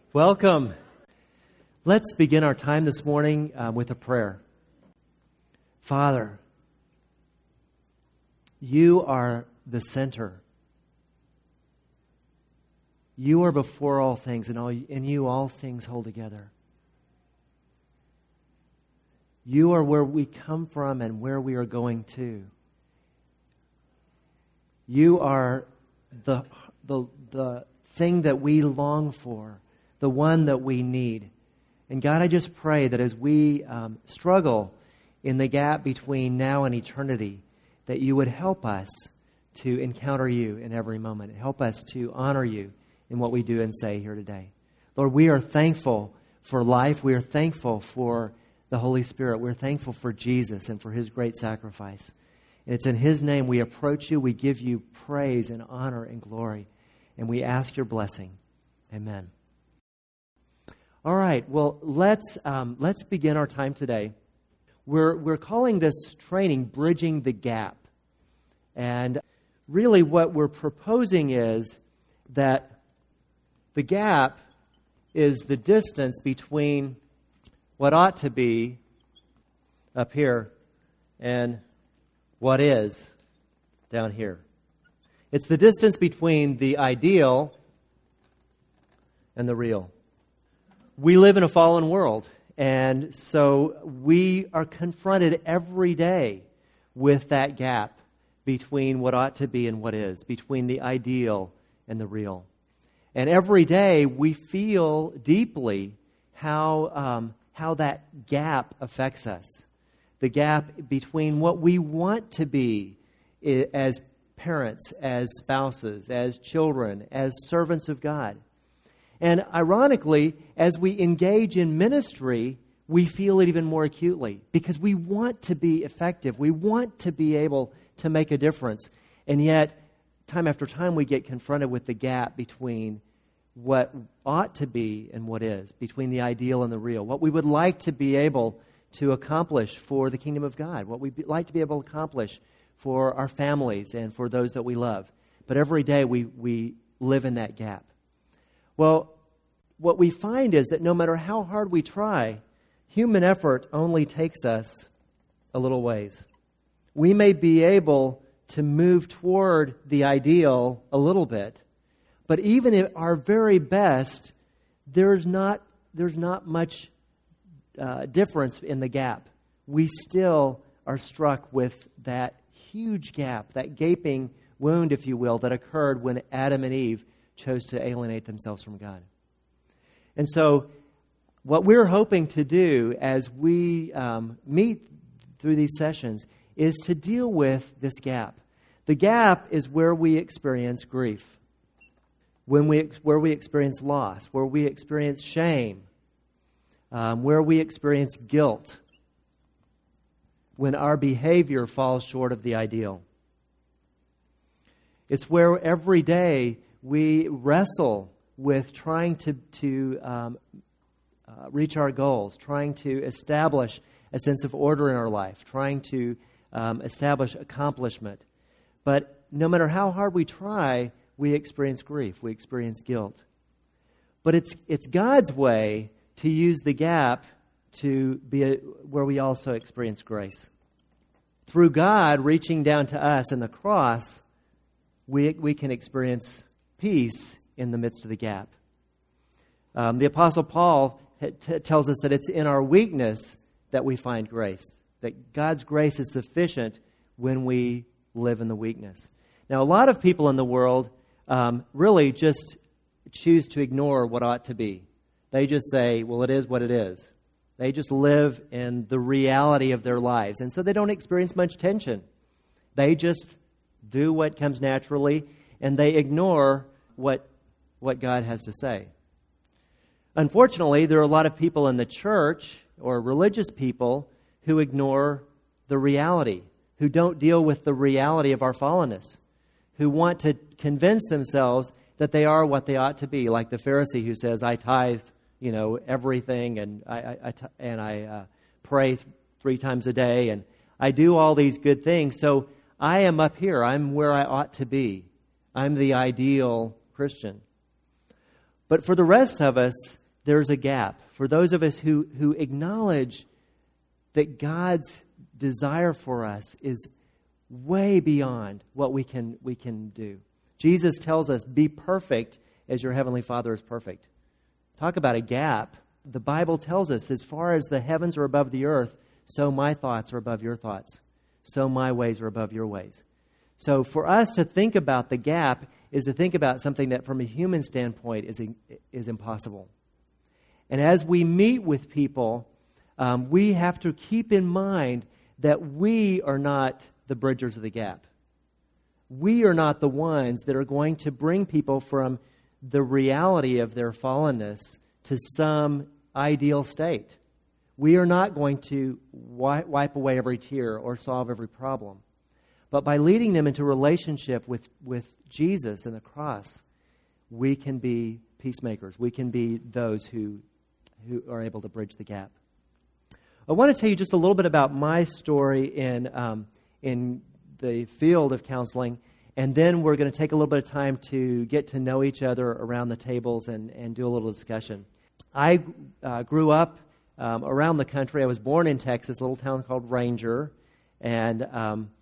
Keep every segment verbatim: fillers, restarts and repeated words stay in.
Welcome. Let's begin our time this morning uh, with a prayer. Father, you are the center. You are before all things, and all, in you all things hold together. You are where we come from and where we are going to. You are the, the, the thing that we long for, the one that we need. And God, I just pray that as we um, struggle in the gap between now and eternity, that you would help us to encounter you in every moment. Help us to honor you in what we do and say here today. Lord, we are thankful for life. We are thankful for the Holy Spirit. We're thankful for Jesus and for His great sacrifice. And it's in His name we approach you. We give you praise and honor and glory. And we ask your blessing. Amen. All right, well, let's um, let's begin our time today. We're we're calling this training Bridging the Gap. And really what we're proposing is that the gap is the distance between what ought to be up here and what is down here. It's the distance between the ideal and the real. We live in a fallen world, and so we are confronted every day with that gap between what ought to be and what is, between the ideal and the real. And every day we feel deeply how um, how that gap affects us. The gap between what we want to be as parents, as spouses, as children, as servants of God. And ironically, as we engage in ministry, we feel it even more acutely because we want to be effective. We want to be able to make a difference. And yet, time after time, we get confronted with the gap between what ought to be and what is, between the ideal and the real, what we would like to be able to accomplish for the kingdom of God, what we'd like to be able to accomplish for our families and for those that we love. But every day we, we live in that gap. Well, what we find is that no matter how hard we try, human effort only takes us a little ways. We may be able to move toward the ideal a little bit, but even at our very best, there's not there's not much uh, difference in the gap. We still are struck with that huge gap, that gaping wound, if you will, that occurred when Adam and Eve chose to alienate themselves from God. And so what we're hoping to do as we um, meet through these sessions is to deal with this gap. The gap is where we experience grief, when we where we experience loss, where we experience shame, um, where we experience guilt, when our behavior falls short of the ideal. It's where every day we wrestle with trying to, to um, uh, reach our goals, trying to establish a sense of order in our life, trying to um, establish accomplishment. But no matter how hard we try, we experience grief, we experience guilt. But it's it's God's way to use the gap to be a, where we also experience grace. Through God reaching down to us in the cross, we we can experience peace in the midst of the gap. Um, the Apostle Paul t- tells us that it's in our weakness that we find grace, that God's grace is sufficient when we live in the weakness. Now, a lot of people in the world um, really just choose to ignore what ought to be. They just say, well, it is what it is. They just live in the reality of their lives, and so they don't experience much tension. They just do what comes naturally, and they ignore what what God has to say. Unfortunately, there are a lot of people in the church or religious people who ignore the reality, who don't deal with the reality of our fallenness, who want to convince themselves that they are what they ought to be, like the Pharisee who says, I tithe, you know, everything, and I, I, I and I uh, pray th- three times a day, and I do all these good things, so I am up here. I'm where I ought to be. I'm the ideal Christian. But for the rest of us, there's a gap. For those of us who, who acknowledge that God's desire for us is way beyond what we can we can do. Jesus tells us, be perfect as your heavenly Father is perfect. Talk about a gap. The Bible tells us, as far as the heavens are above the earth, so my thoughts are above your thoughts. So my ways are above your ways. So for us to think about the gap is to think about something that from a human standpoint is, is impossible. And as we meet with people, um, we have to keep in mind that we are not the bridgers of the gap. We are not the ones that are going to bring people from the reality of their fallenness to some ideal state. We are not going to wipe away every tear or solve every problem. But by leading them into relationship with, with Jesus and the cross, we can be peacemakers. We can be those who, who are able to bridge the gap. I want to tell you just a little bit about my story in um, in the field of counseling, and then we're going to take a little bit of time to get to know each other around the tables and, and do a little discussion. I uh, grew up um, around the country. I was born in Texas, a little town called Ranger, and um,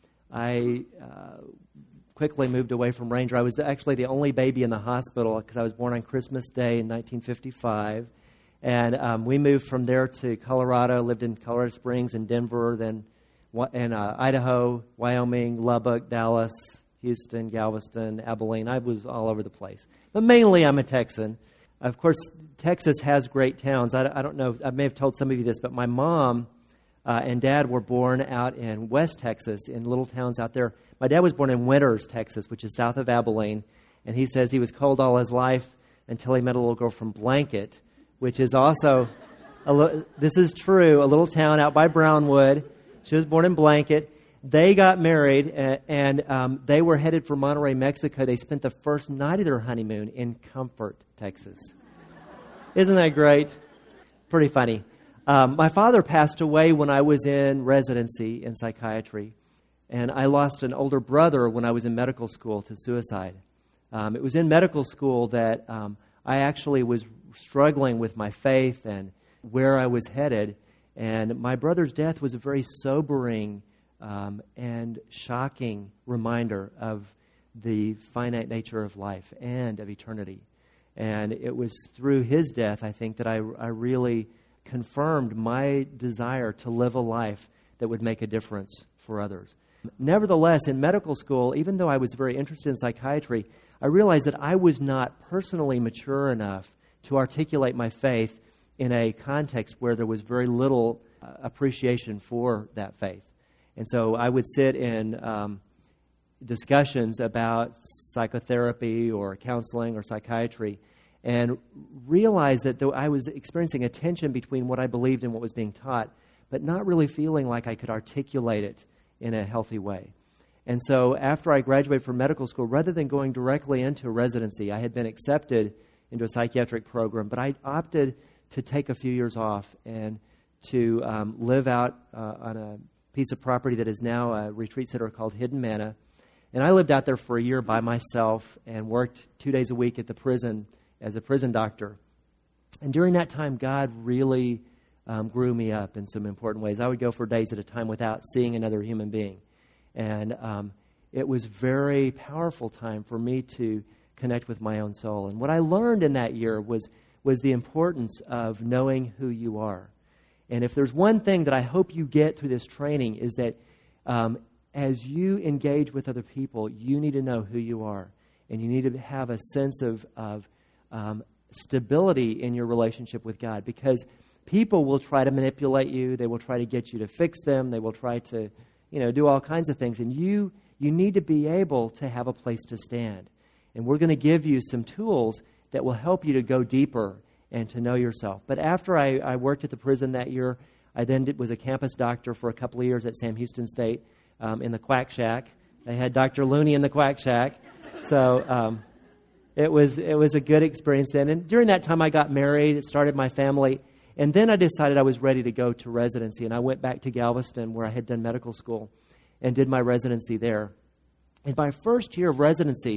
I uh, quickly moved away from Ranger. I was actually the only baby in the hospital because I was born on Christmas Day in nineteen fifty-five. And um, we moved from there to Colorado, lived in Colorado Springs and Denver, then in uh, Idaho, Wyoming, Lubbock, Dallas, Houston, Galveston, Abilene. I was all over the place. But mainly I'm a Texan. Of course, Texas has great towns. I, I don't know, I may have told some of you this, but my mom uh, and dad were born out in West Texas, in little towns out there. My dad was born in Winters, Texas, which is south of Abilene. And he says he was cold all his life until he met a little girl from Blanket, which is also, a li- this is true, a little town out by Brownwood. She was born in Blanket. They got married, and, and um, they were headed for Monterrey, Mexico. They spent the first night of their honeymoon in Comfort, Texas. Isn't that great? Pretty funny. Um, my father passed away when I was in residency in psychiatry, and I lost an older brother when I was in medical school to suicide. Um, it was in medical school that um, I actually was struggling with my faith and where I was headed. And my brother's death was a very sobering um, and shocking reminder of the finite nature of life and of eternity. And it was through his death, I think, that I, I really confirmed my desire to live a life that would make a difference for others. Nevertheless, in medical school, even though I was very interested in psychiatry, I realized that I was not personally mature enough to articulate my faith in a context where there was very little uh, appreciation for that faith. And so I would sit in um, discussions about psychotherapy or counseling or psychiatry and realize that though I was experiencing a tension between what I believed and what was being taught, but not really feeling like I could articulate it in a healthy way. And so after I graduated from medical school, rather than going directly into residency, I had been accepted into a psychiatric program, but I opted to take a few years off and to um, live out uh, on a piece of property that is now a retreat center called Hidden Manna. And I lived out there for a year by myself and worked two days a week at the prison as a prison doctor. And during that time, God really um, grew me up in some important ways. I would go for days at a time without seeing another human being. And um, it was very powerful time for me to connect with my own soul. And what I learned in that year was was the importance of knowing who you are. And if there's one thing that I hope you get through this training is that um, as you engage with other people, you need to know who you are. And you need to have a sense of, of um, stability in your relationship with God, because people will try to manipulate you. They will try to get you to fix them. They will try to, you know, do all kinds of things. And you you need to be able to have a place to stand. And we're going to give you some tools that will help you to go deeper and to know yourself. But after I, I worked at the prison that year, I then did, was a campus doctor for a couple of years at Sam Houston State um, in the Quack Shack. They had Doctor Looney in the Quack Shack. So um, it was it was a good experience then. And during that time, I got married, started my family, and then I decided I was ready to go to residency. And I went back to Galveston, where I had done medical school, and did my residency there. In my first year of residency,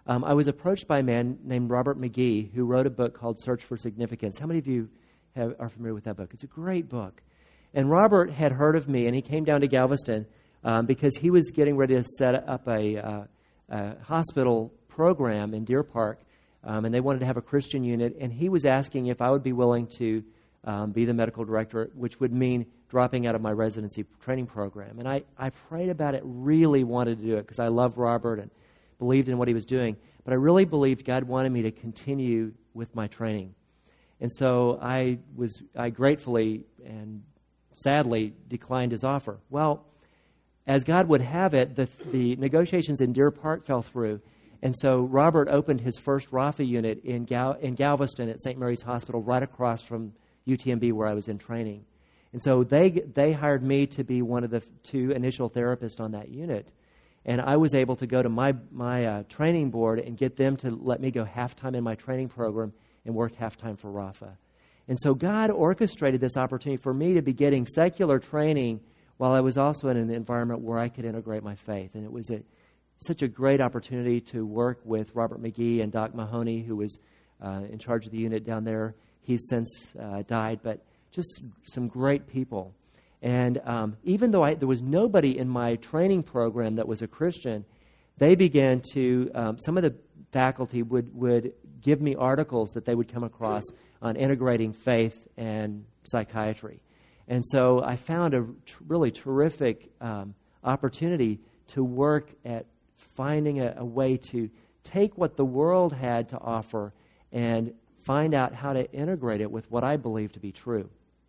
um, I was approached by a man named Robert McGee who wrote a book called Search for Significance. How many of you have, are familiar with that book? It's a great book. And Robert had heard of me, and he came down to Galveston um, because he was getting ready to set up a, uh, a hospital program in Deer Park, um, and they wanted to have a Christian unit, and he was asking if I would be willing to um, be the medical director, which would mean dropping out of my residency training program. And I, I prayed about it, really wanted to do it because I loved Robert and believed in what he was doing. But I really believed God wanted me to continue with my training. And so I was I gratefully and sadly declined his offer. Well, as God would have it, the, the negotiations in Deer Park fell through. And so Robert opened his first Rafa unit in, Gal- in Galveston at Saint Mary's Hospital right across from U T M B where I was in training. And so they they hired me to be one of the two initial therapists on that unit. And I was able to go to my, my uh, training board and get them to let me go half-time in my training program and work half-time for Rafa. And so God orchestrated this opportunity for me to be getting secular training while I was also in an environment where I could integrate my faith. And it was a, such a great opportunity to work with Robert McGee and Doc Mahoney, who was uh, in charge of the unit down there. He's since uh, died, but just some great people. And um, even though I, there was nobody in my training program that was a Christian, they began to, um, some of the faculty would, would give me articles that they would come across on integrating faith and psychiatry. And so I found a t- really terrific um, opportunity to work at finding a, a way to take what the world had to offer and find out how to integrate it with what I believe to be true.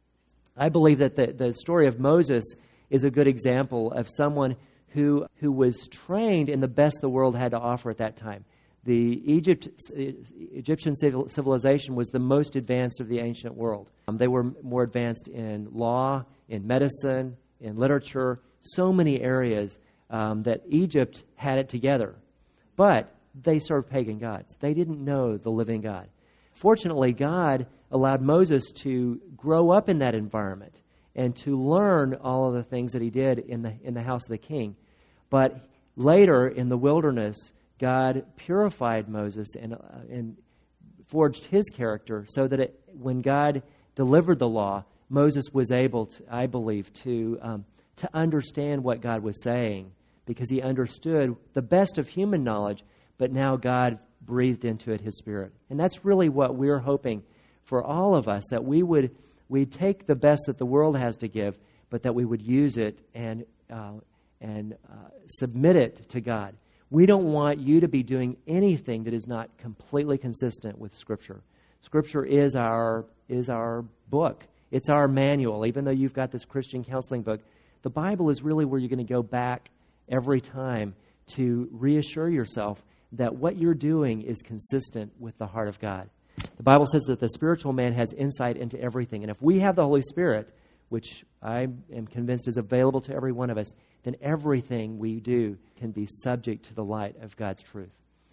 I believe that the, the story of Moses is a good example of someone who who was trained in the best the world had to offer at that time. The Egypt, Egyptian civilization was the most advanced of the ancient world. Um, they were more advanced in law, in medicine, in literature, so many areas um, that Egypt had it together. But they served pagan gods. They didn't know the living God. Fortunately, God allowed Moses to grow up in that environment and to learn all of the things that he did in the in the house of the king. But later in the wilderness, God purified Moses and uh, and forged his character so that it, when God delivered the law, Moses was able to, I believe, to um, to understand what God was saying because he understood the best of human knowledge, but now God breathed into it his Spirit. And that's really what we're hoping for all of us, that we would we take the best that the world has to give, but that we would use it and uh, and uh, submit it to God. We don't want you to be doing anything that is not completely consistent with Scripture. Scripture is our is our book. It's our manual. Even though you've got this Christian counseling book, the Bible is really where you're going to go back every time to reassure yourself that what you're doing is consistent with the heart of God. The Bible says that the spiritual man has insight into everything. And if we have the Holy Spirit, which I am convinced is available to every one of us, then everything we do can be subject to the light of God's truth.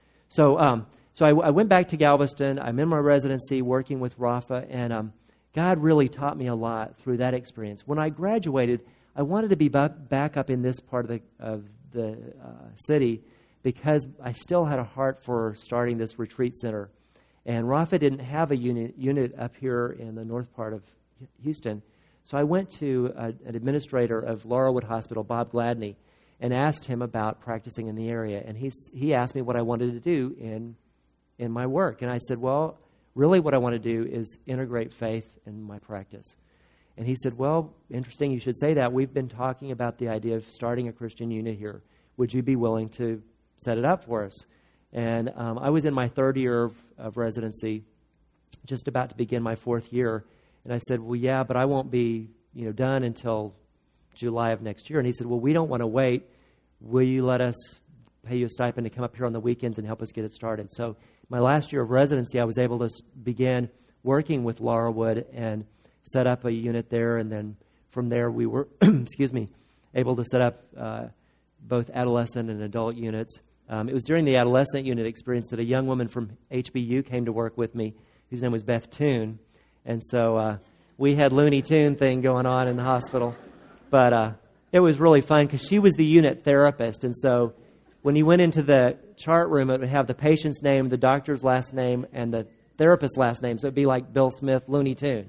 So um, so I, I went back to Galveston. I'm in my residency working with Rafa, and um, God really taught me a lot through that experience. When I graduated, I wanted to be back up in this part of the, of the uh, city because I still had a heart for starting this retreat center. And Rafa didn't have a unit, unit up here in the north part of Houston. So I went to a, an administrator of Laurelwood Hospital, Bob Gladney, and asked him about practicing in the area. And he, he asked me what I wanted to do in, in my work. And I said, well, really what I want to do is integrate faith in my practice. And he said, well, interesting you should say that. We've been talking about the idea of starting a Christian unit here. Would you be willing to set it up for us? And um, I was in my third year of, of residency, just about to begin my fourth year. And I said, well, yeah, but I won't be, you know, done until July of next year. And he said, well, we don't want to wait. Will you let us pay you a stipend to come up here on the weekends and help us get it started? So my last year of residency, I was able to begin working with Laurelwood and set up a unit there. And then from there, we were, excuse me, able to set up uh, both adolescent and adult units. Um, it was during the adolescent unit experience that a young woman from H B U came to work with me, whose name was Beth Toon. And so uh, we had Looney Tune thing going on in the hospital. But uh, it was really fun because she was the unit therapist. And so when you went into the chart room, it would have the patient's name, the doctor's last name, and the therapist's last name. So it'd be like Bill Smith, Looney Tune.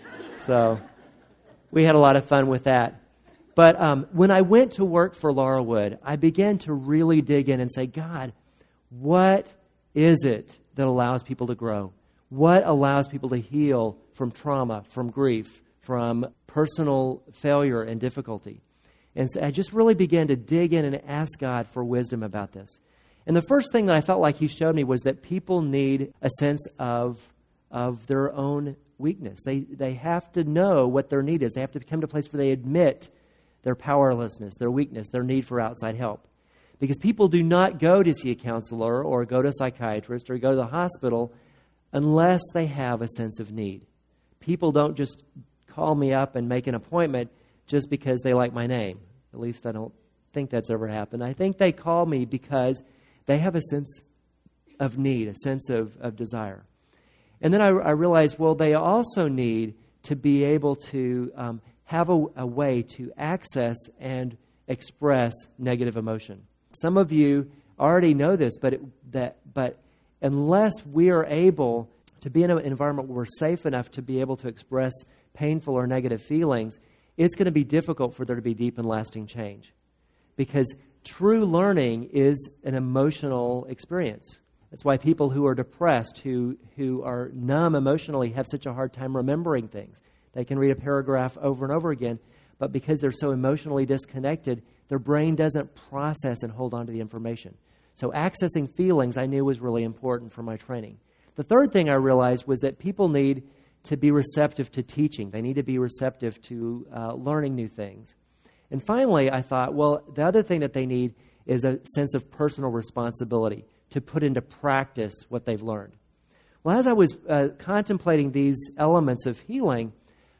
So we had a lot of fun with that. But um, when I went to work for Laurel Wood, I began to really dig in and say, God, what is it that allows people to grow? What allows people to heal from trauma, from grief, from personal failure and difficulty? And so I just really began to dig in and ask God for wisdom about this. And the first thing that I felt like he showed me was that people need a sense of, of their own weakness. They, they have to know what their need is. They have to come to a place where they admit their powerlessness, their weakness, their need for outside help. Because people do not go to see a counselor or go to a psychiatrist or go to the hospital unless they have a sense of need. People don't just call me up and make an appointment just because they like my name. At least I don't think that's ever happened. I think they call me because they have a sense of need, a sense of, of desire. And then I, I realized, well, they also need to be able to um, have a, a way to access and express negative emotion. Some of you already know this, but it, that but unless we are able to be in an environment where we're safe enough to be able to express painful or negative feelings, it's going to be difficult for there to be deep and lasting change. Because true learning is an emotional experience. That's why people who are depressed, who, who are numb emotionally, have such a hard time remembering things. They can read a paragraph over and over again, but because they're so emotionally disconnected, their brain doesn't process and hold on to the information. So accessing feelings I knew was really important for my training. The third thing I realized was that people need to be receptive to teaching. They need to be receptive to uh, learning new things. And finally, I thought, well, the other thing that they need is a sense of personal responsibility to put into practice what they've learned. Well, as I was uh, contemplating these elements of healing,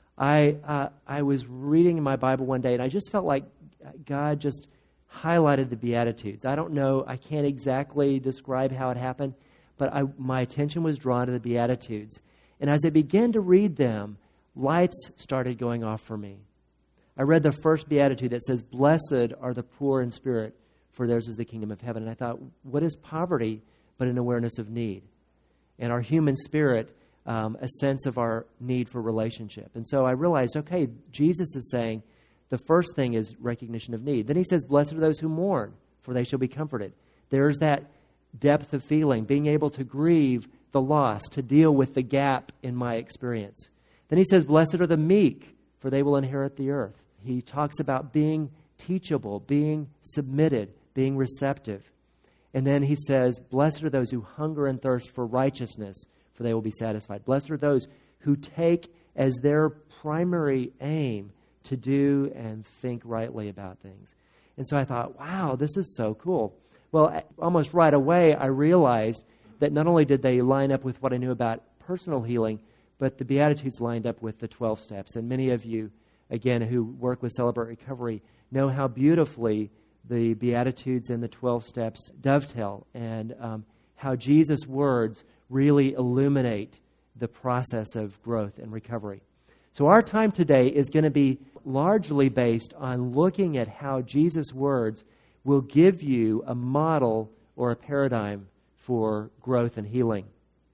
I uh, I was reading in my Bible one day, and I just felt like God just highlighted the Beatitudes. I don't know, I can't exactly describe how it happened, but I, my attention was drawn to the Beatitudes. And as I began to read them, lights started going off for me. I read the first Beatitude that says, "Blessed are the poor in spirit, for theirs is the kingdom of heaven." And I thought, what is poverty but an awareness of need? And our human spirit, um, a sense of our need for relationship. And so I realized, okay, Jesus is saying the first thing is recognition of need. Then he says, "Blessed are those who mourn, for they shall be comforted." There's that depth of feeling, being able to grieve the loss, to deal with the gap in my experience. Then he says, "Blessed are the meek, for they will inherit the earth." He talks about being teachable, being submitted, being receptive. And then he says, "Blessed are those who hunger and thirst for righteousness, for they will be satisfied." Blessed are those who take as their primary aim to do and think rightly about things. And so I thought, wow, this is so cool. Well, almost right away, I realized that not only did they line up with what I knew about personal healing, but the Beatitudes lined up with the twelve steps. And many of you, again, who work with Celebrate Recovery, know how beautifully the Beatitudes and the twelve steps dovetail, and um, how Jesus' words really illuminate the process of growth and recovery. So our time today is going to be largely based on looking at how Jesus' words will give you a model or a paradigm for growth and healing.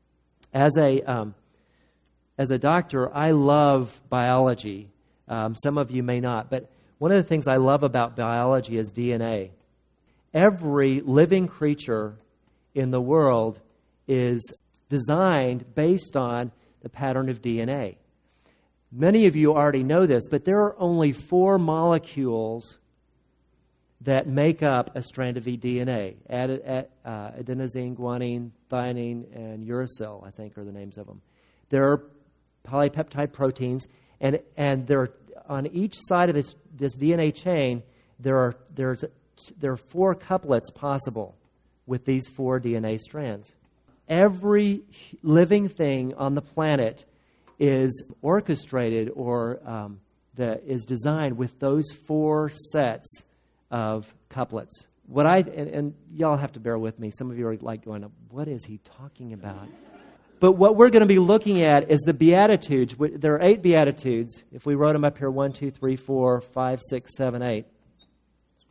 As a um, as a doctor, I love biology. Um, some of you may not, but one of the things I love about biology is D N A. Every living creature in the world is designed based on the pattern of D N A. Many of you already know this, but there are only four molecules that make up a strand of D N A. Ad, ad, uh, adenosine, guanine, thionine, and uracil, I think are the names of them. There are polypeptide proteins, and and there are, on each side of this this D N A chain, there are there's there are four couplets possible with these four D N A strands. Every living thing on the planet is orchestrated or um, the, is designed with those four sets of couplets. What I and, and y'all have to bear with me. Some of you are like going, "What is he talking about?" But what we're going to be looking at is the Beatitudes. There are eight Beatitudes. If we wrote them up here, one, two, three, four, five, six, seven, eight.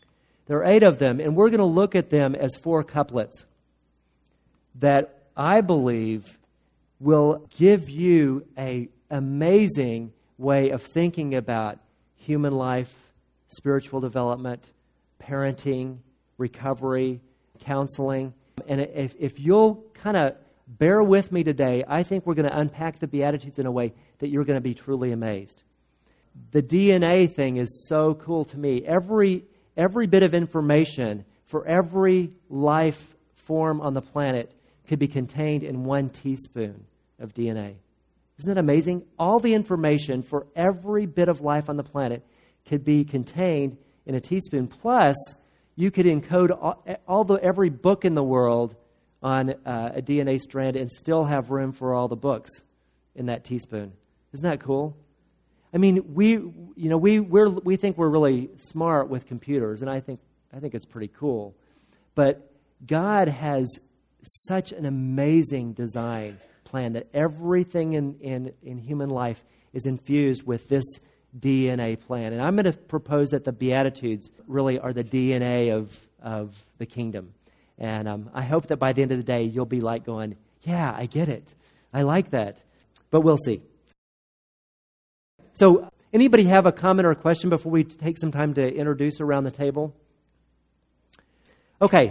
There are eight of them, and we're going to look at them as four couplets that I believe will give you an amazing way of thinking about human life, spiritual development, parenting, recovery, counseling. And if, if you'll kind of bear with me today, I think we're going to unpack the Beatitudes in a way that you're going to be truly amazed. The D N A thing is so cool to me. Every, every bit of information for every life form on the planet could be contained in one teaspoon of D N A. Isn't that amazing? All the information for every bit of life on the planet could be contained in a teaspoon. Plus, you could encode all, all the every book in the world on uh, a D N A strand and still have room for all the books in that teaspoon. Isn't that cool? I mean, we you know we we we think we're really smart with computers, and I think I think it's pretty cool. But God has such an amazing design plan that everything in, in, in human life is infused with this D N A plan. And I'm going to propose that the Beatitudes really are the D N A of, of the kingdom. And um, I hope that by the end of the day, you'll be like going, yeah, I get it. I like that. But we'll see. So anybody have a comment or a question before we take some time to introduce around the table? Okay.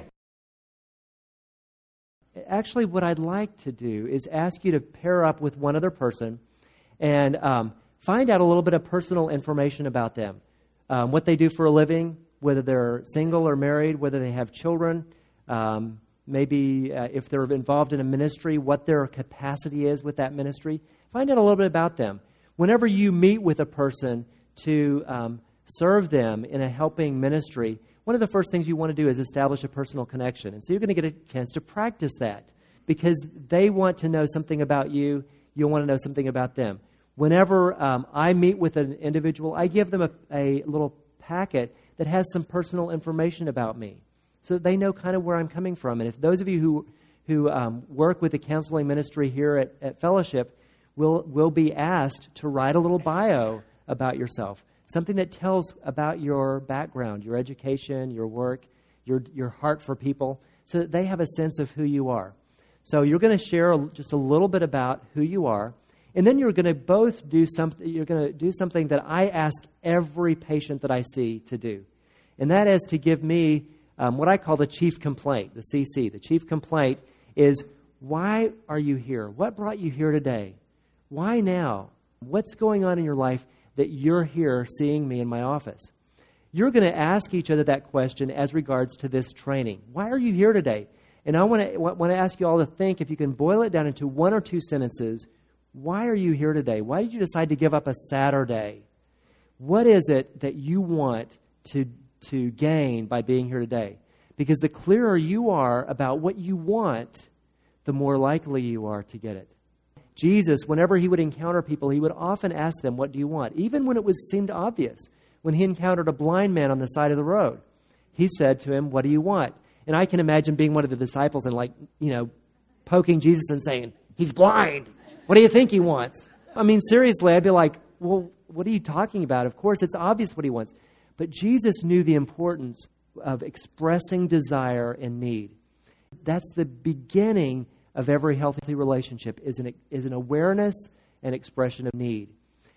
Actually, what I'd like to do is ask you to pair up with one other person and um, find out a little bit of personal information about them. Um, what they do for a living, whether they're single or married, whether they have children, um, maybe uh, if they're involved in a ministry, what their capacity is with that ministry. Find out a little bit about them. Whenever you meet with a person to um, serve them in a helping ministry, one of the first things you want to do is establish a personal connection. And so you're going to get a chance to practice that because they want to know something about you. You'll want to know something about them. Whenever um, I meet with an individual, I give them a, a little packet that has some personal information about me so that they know kind of where I'm coming from. And if those of you who, who um, work with the counseling ministry here at, at Fellowship will, will be asked to write a little bio about yourself. Something that tells about your background, your education, your work, your your heart for people, so that they have a sense of who you are. So you're going to share a, just a little bit about who you are, and then you're going to both do something. You're going to do something that I ask every patient that I see to do, and that is to give me um, what I call the chief complaint, the C C. The chief complaint is, why are you here? What brought you here today? Why now? What's going on in your life that you're here seeing me in my office? You're going to ask each other that question as regards to this training. Why are you here today? And I want to want to ask you all to think, if you can boil it down into one or two sentences, why are you here today? Why did you decide to give up a Saturday? What is it that you want to, to gain by being here today? Because the clearer you are about what you want, the more likely you are to get it. Jesus, whenever he would encounter people, he would often ask them, what do you want? Even when it was seemed obvious. When he encountered a blind man on the side of the road, he said to him, what do you want? And I can imagine being one of the disciples and like, you know, poking Jesus and saying, he's blind. What do you think he wants? I mean, seriously, I'd be like, well, what are you talking about? Of course, it's obvious what he wants. But Jesus knew the importance of expressing desire and need. That's the beginning of every healthy relationship, is an, is an awareness and expression of need.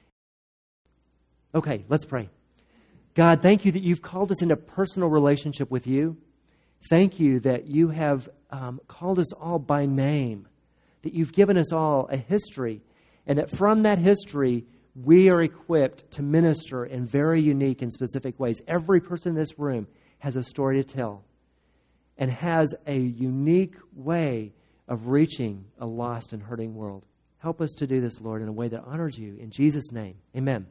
Okay, let's pray. God, thank you that you've called us into personal relationship with you. Thank you that you have um, called us all by name, that you've given us all a history, and that from that history, we are equipped to minister in very unique and specific ways. Every person in this room has a story to tell and has a unique way of reaching a lost and hurting world. Help us to do this, Lord, in a way that honors you. In Jesus' name, amen.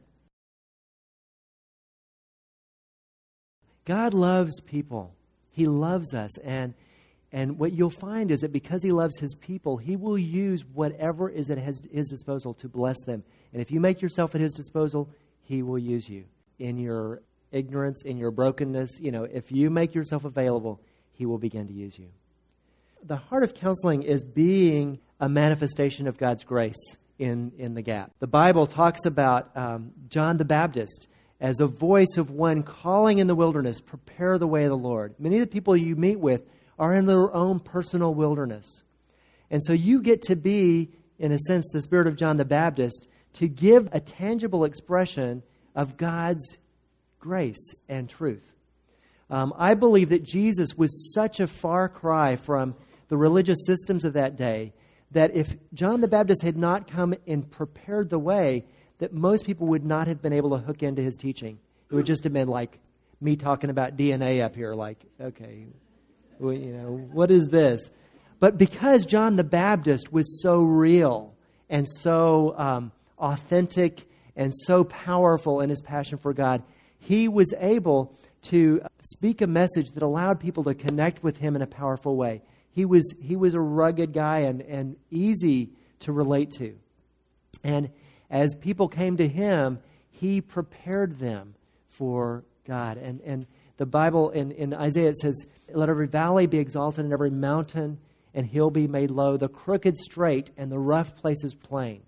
God loves people. He loves us. And, and what you'll find is that because he loves his people, he will use whatever is at his, his disposal to bless them. And if you make yourself at his disposal, he will use you. In your ignorance, in your brokenness, you know, if you make yourself available, he will begin to use you. The heart of counseling is being a manifestation of God's grace in, in the gap. The Bible talks about um, John the Baptist as a voice of one calling in the wilderness, prepare the way of the Lord. Many of the people you meet with are in their own personal wilderness. And so you get to be, in a sense, the spirit of John the Baptist, to give a tangible expression of God's grace and truth. Um, I believe that Jesus was such a far cry from the religious systems of that day that if John the Baptist had not come and prepared the way, that most people would not have been able to hook into his teaching. It would just have been like me talking about D N A up here, like, okay, well, you know, what is this? But because John the Baptist was so real and so um, authentic and so powerful in his passion for God, he was able to speak a message that allowed people to connect with him in a powerful way. He was he was a rugged guy and, and easy to relate to. And as people came to him, he prepared them for God. And and the Bible, in, in Isaiah, it says, let every valley be exalted and every mountain and hill be made low, the crooked straight and the rough places plain.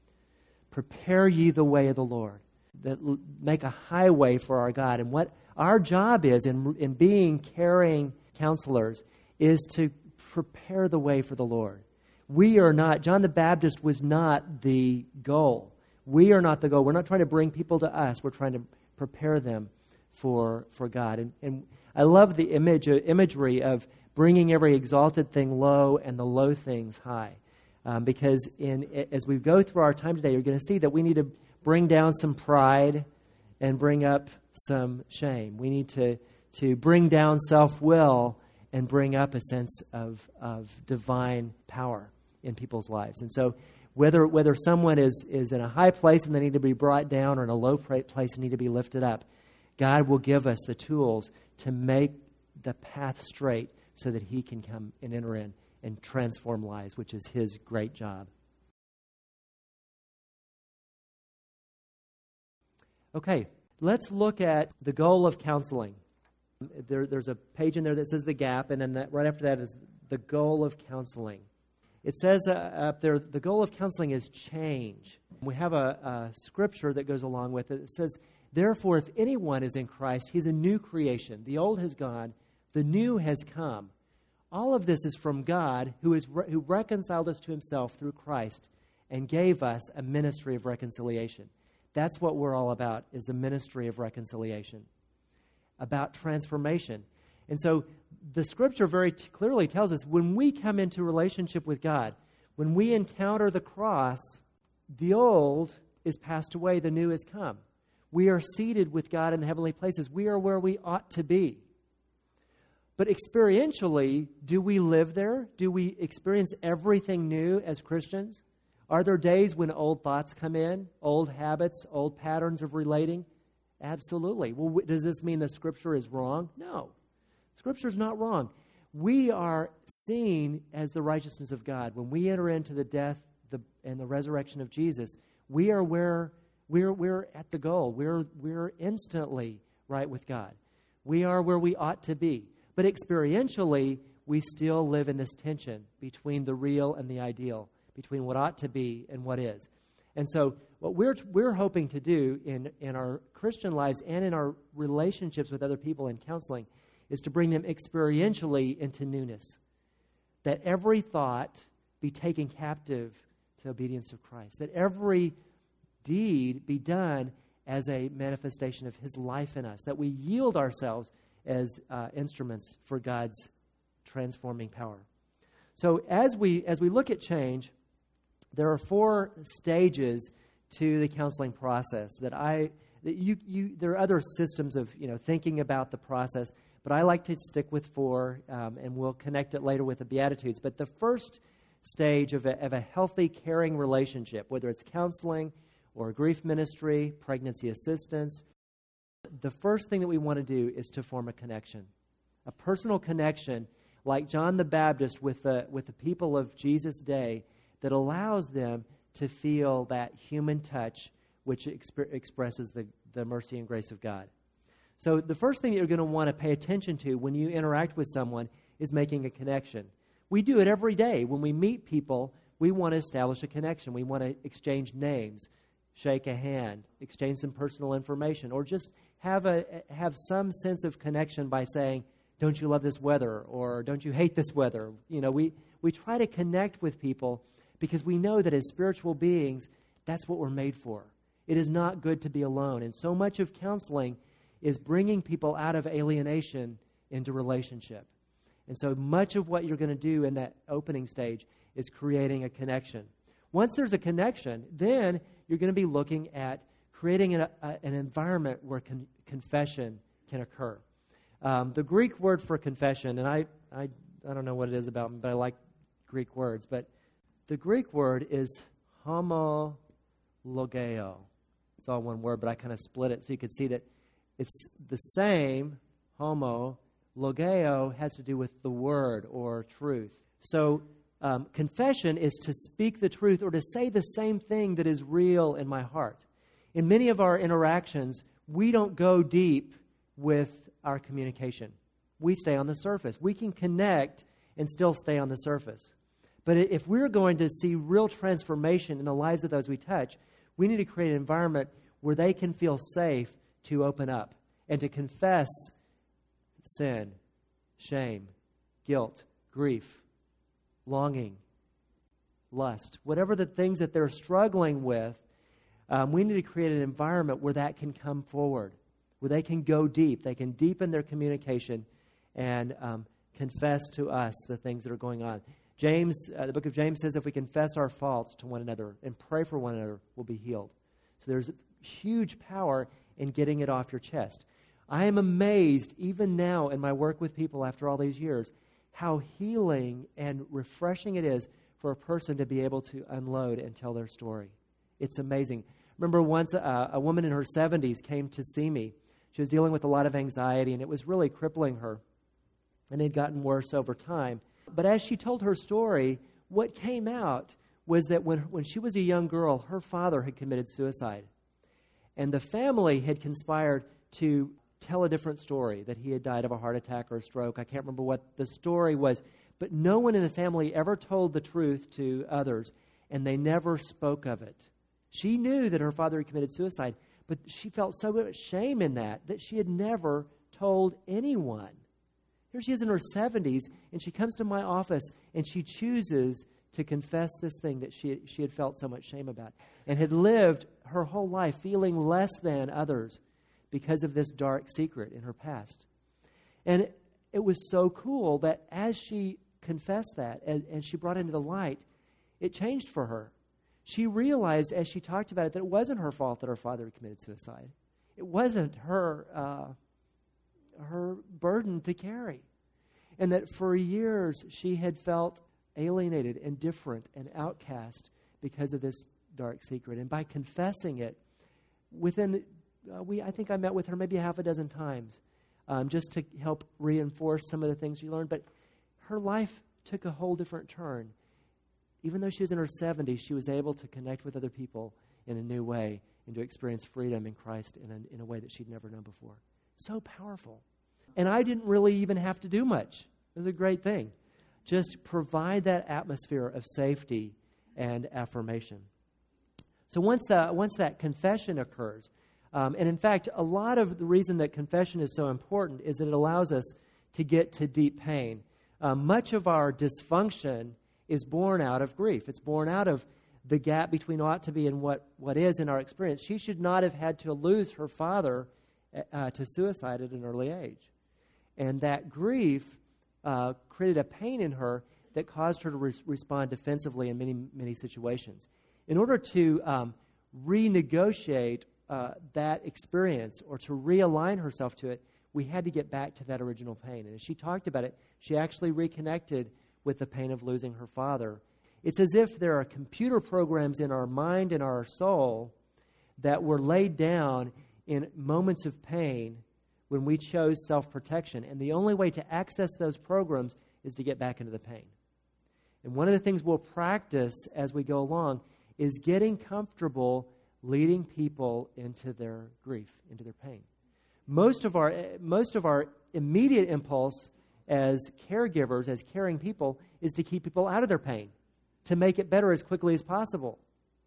Prepare ye the way of the Lord. That make a highway for our God. And what our job is in, in being caring counselors is to prepare the way for the Lord. We are not, John the Baptist was not the goal. We are not the goal. We're not trying to bring people to us. We're trying to prepare them for for God. And, and I love the image uh, imagery of bringing every exalted thing low and the low things high. Um, because in as we go through our time today, you're going to see that we need to bring down some pride and bring up some shame. We need to, to bring down self-will and bring up a sense of, of divine power in people's lives. And so whether whether someone is, is in a high place and they need to be brought down or in a low place and need to be lifted up, God will give us the tools to make the path straight so that he can come and enter in and transform lives, which is his great job. Okay, let's look at the goal of counseling. There, there's a page in there that says the gap, and then that, right after that is the goal of counseling. It says uh, up there, the goal of counseling is change. We have a, a scripture that goes along with it. It says, therefore, if anyone is in Christ, he's a new creation. The old has gone, the new has come. All of this is from God, who is re- who reconciled us to himself through Christ and gave us a ministry of reconciliation. That's what we're all about, is the ministry of reconciliation, about transformation. And so the Scripture very t- clearly tells us when we come into relationship with God, when we encounter the cross, the old is passed away, the new has come. We are seated with God in the heavenly places. We are where we ought to be. But experientially, do we live there? Do we experience everything new as Christians? Are there days when old thoughts come in, old habits, old patterns of relating? Absolutely. Well, w- does this mean that Scripture is wrong? No. Scripture is not wrong. We are seen as the righteousness of God. When we enter into the death the, and the resurrection of Jesus, we are where we're we're at the goal. We're we're instantly right with God. We are where we ought to be. But experientially, we still live in this tension between the real and the ideal, between what ought to be and what is. And so what we're we're hoping to do in, in our Christian lives and in our relationships with other people in counseling is to bring them experientially into newness. That every thought be taken captive to obedience of Christ. That every deed be done as a manifestation of his life in us. That we yield ourselves as uh, instruments for God's transforming power. So as we as we look at change, there are four stages to the counseling process that I that you you there are other systems of you know thinking about the process, but I like to stick with four, um, and we'll connect it later with the Beatitudes. But the first stage of a, of a healthy, caring relationship, whether it's counseling or grief ministry, pregnancy assistance, the first thing that we want to do is to form a connection, a personal connection, like John the Baptist with the with the people of Jesus' day, that allows them to feel that human touch which exp- expresses the, the mercy and grace of God. So the first thing that you're going to want to pay attention to when you interact with someone is making a connection. We do it every day. When we meet people, we want to establish a connection. We want to exchange names, shake a hand, exchange some personal information, or just have a have some sense of connection by saying, don't you love this weather, or don't you hate this weather? You know, we, we try to connect with people because we know that as spiritual beings, that's what we're made for. It is not good to be alone. And so much of counseling is bringing people out of alienation into relationship. And so much of what you're going to do in that opening stage is creating a connection. Once there's a connection, then you're going to be looking at creating an, a, an environment where con- confession can occur. Um, the Greek word for confession, and I, I, I don't know what it is about me, but I like Greek words, but the Greek word is homologeo. It's all one word, but I kind of split it so you could see that it's the same. Homo, logeo has to do with the word or truth. So um, confession is to speak the truth or to say the same thing that is real in my heart. In many of our interactions, we don't go deep with our communication. We stay on the surface. We can connect and still stay on the surface. But if we're going to see real transformation in the lives of those we touch, we need to create an environment where they can feel safe to open up and to confess sin, shame, guilt, grief, longing, lust, whatever the things that they're struggling with. Um, we need to create an environment where that can come forward, where they can go deep. They can deepen their communication and um, confess to us the things that are going on. James, uh, the book of James says if we confess our faults to one another and pray for one another, we'll be healed. So there's huge power in getting it off your chest. I am amazed, even now in my work with people after all these years, how healing and refreshing it is for a person to be able to unload and tell their story. It's amazing. Remember once a, a woman in her seventies came to see me. She was dealing with a lot of anxiety, and it was really crippling her. And it had gotten worse over time. But as she told her story, what came out was that when, when she was a young girl, her father had committed suicide. And the family had conspired to tell a different story, that he had died of a heart attack or a stroke. I can't remember what the story was. But no one in the family ever told the truth to others, and they never spoke of it. She knew that her father had committed suicide, but she felt so much shame in that, that she had never told anyone. Here she is in her seventies, and she comes to my office, and she chooses to confess this thing that she, she had felt so much shame about, and had lived her whole life feeling less than others because of this dark secret in her past. And it, it was so cool that as she confessed that, and, and she brought it into the light, it changed for her. She realized as she talked about it that it wasn't her fault that her father had committed suicide. It wasn't her uh, her burden to carry. And that for years she had felt alienated and different and outcast because of this dark secret. And by confessing it, within, uh, we I think I met with her maybe half a dozen times um, just to help reinforce some of the things she learned. But her life took a whole different turn. Even though she was in her seventies, she was able to connect with other people in a new way and to experience freedom in Christ in a, in a way that she'd never known before. So powerful. And I didn't really even have to do much. It was a great thing. Just provide that atmosphere of safety and affirmation. So once that, once that confession occurs, um, and in fact, a lot of the reason that confession is so important is that it allows us to get to deep pain. Uh, much of our dysfunction is born out of grief. It's born out of the gap between ought to be and what, what is in our experience. She should not have had to lose her father uh, to suicide at an early age. And that grief uh, created a pain in her that caused her to re- respond defensively in many, many situations. In order to um, renegotiate uh, that experience or to realign herself to it, we had to get back to that original pain. And as she talked about it, she actually reconnected with the pain of losing her father. It's as if there are computer programs in our mind and our soul that were laid down in moments of pain when we chose self-protection. And the only way to access those programs is to get back into the pain. And one of the things we'll practice as we go along is getting comfortable leading people into their grief, into their pain. Most of our, most of our immediate impulse as caregivers, as caring people, is to keep people out of their pain, to make it better as quickly as possible.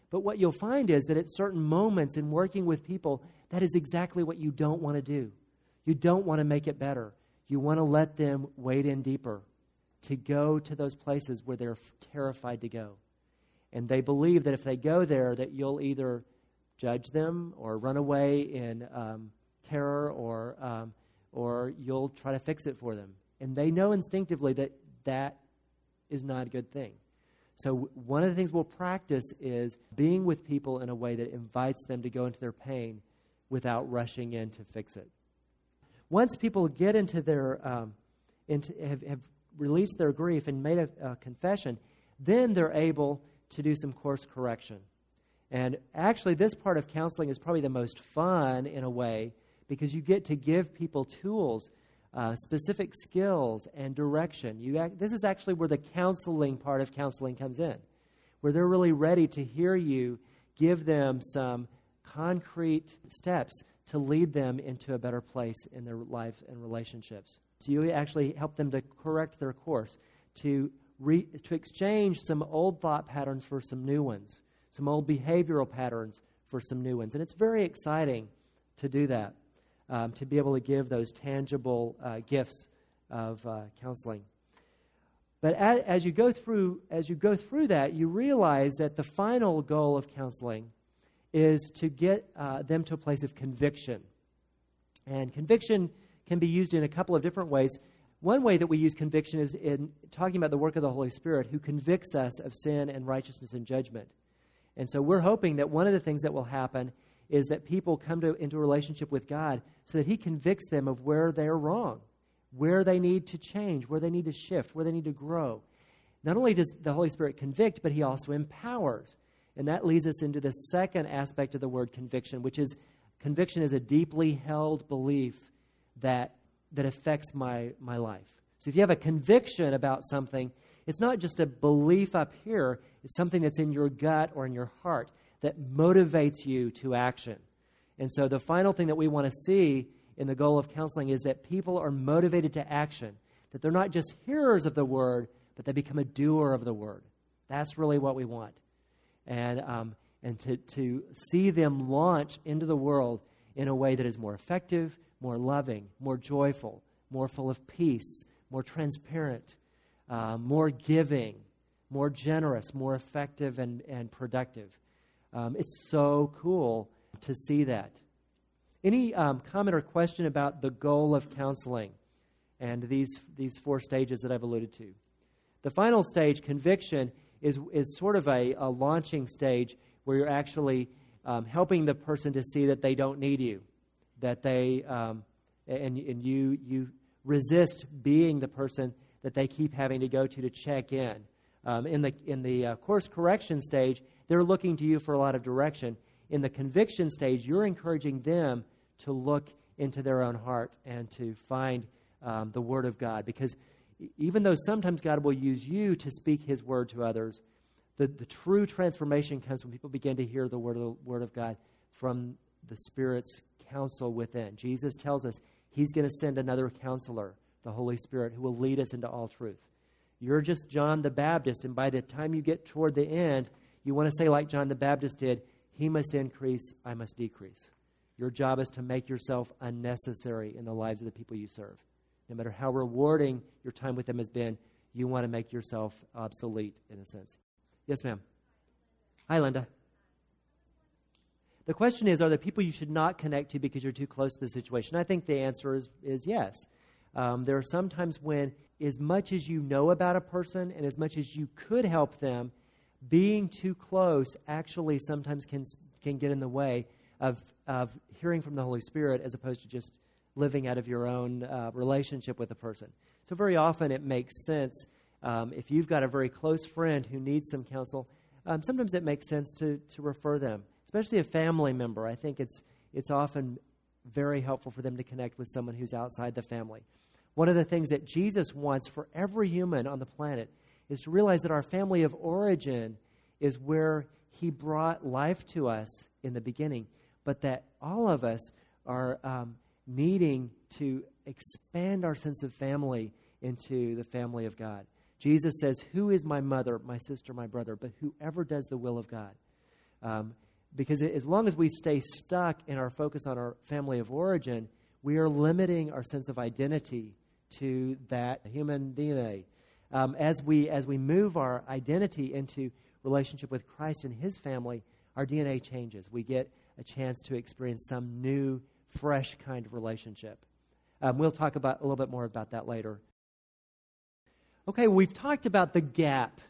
But what you'll find is that at certain moments in working with people, that is exactly what you don't want to do. You don't want to make it better. You want to let them wade in deeper, to go to those places where they're terrified to go. And they believe that if they go there, that you'll either judge them or run away in um, terror, or um, or you'll try to fix it for them. And they know instinctively that that is not a good thing. So one of the things we'll practice is being with people in a way that invites them to go into their pain without rushing in to fix it. Once people get into their, um, into, have, have released their grief and made a, a confession, then they're able to do some course correction. And actually, this part of counseling is probably the most fun in a way, because you get to give people tools, uh, specific skills, and direction. You act, this is actually where the counseling part of counseling comes in, where they're really ready to hear you give them some concrete steps to lead them into a better place in their life and relationships. So you actually help them to correct their course, to re, to exchange some old thought patterns for some new ones, some old behavioral patterns for some new ones. And it's very exciting to do that. Um, to be able to give those tangible uh, gifts of uh, counseling. But as, as you go through, as you go through that, you realize that the final goal of counseling is to get uh, them to a place of conviction. And conviction can be used in a couple of different ways. One way that we use conviction is in talking about the work of the Holy Spirit, who convicts us of sin and righteousness and judgment. And so we're hoping that one of the things that will happen is that people come to, into a relationship with God so that He convicts them of where they're wrong, where they need to change, where they need to shift, where they need to grow. Not only does the Holy Spirit convict, but He also empowers. And that leads us into the second aspect of the word conviction, which is conviction is a deeply held belief that, that affects my, my life. So if you have a conviction about something, it's not just a belief up here, it's something that's in your gut or in your heart that motivates you to action. And so the final thing that we want to see in the goal of counseling is that people are motivated to action, that they're not just hearers of the word, but they become a doer of the word. That's really what we want. And um, and to, to see them launch into the world in a way that is more effective, more loving, more joyful, more full of peace, more transparent, uh, more giving, more generous, more effective and, and productive. Um, it's so cool to see that. Any um, comment or question about the goal of counseling and these these four stages that I've alluded to? The final stage, conviction, is is sort of a, a launching stage where you're actually um, helping the person to see that they don't need you, that they um, and and you you resist being the person that they keep having to go to to check in. Um, in the in the uh, course correction stage, they're looking to you for a lot of direction. In the conviction stage, you're encouraging them to look into their own heart and to find um, the Word of God. Because even though sometimes God will use you to speak His Word to others, the, the true transformation comes when people begin to hear the Word of, the Word of God from the Spirit's counsel within. Jesus tells us He's going to send another counselor, the Holy Spirit, who will lead us into all truth. You're just John the Baptist, and by the time you get toward the end, you want to say like John the Baptist did, He must increase, I must decrease. Your job is to make yourself unnecessary in the lives of the people you serve. No matter how rewarding your time with them has been, you want to make yourself obsolete in a sense. Yes, ma'am. Hi, Linda. The question is, are there people you should not connect to because you're too close to the situation? I think the answer is, is yes. Um, there are some times when, as much as you know about a person and as much as you could help them, being too close actually sometimes can can get in the way of of hearing from the Holy Spirit as opposed to just living out of your own uh, relationship with a person. So very often it makes sense, um, if you've got a very close friend who needs some counsel, um, sometimes it makes sense to to refer them, especially a family member. I think it's it's often very helpful for them to connect with someone who's outside the family. One of the things that Jesus wants for every human on the planet is to realize that our family of origin is where He brought life to us in the beginning, but that all of us are um, needing to expand our sense of family into the family of God. Jesus says, "Who is my mother, my sister, my brother? But whoever does the will of God." Um, because as long as we stay stuck in our focus on our family of origin, we are limiting our sense of identity to that human D N A. Um, as we as we move our identity into relationship with Christ and His family, our D N A changes. We get a chance to experience some new, fresh kind of relationship. Um, we'll talk about a little bit more about that later. Okay, we've talked about the gap,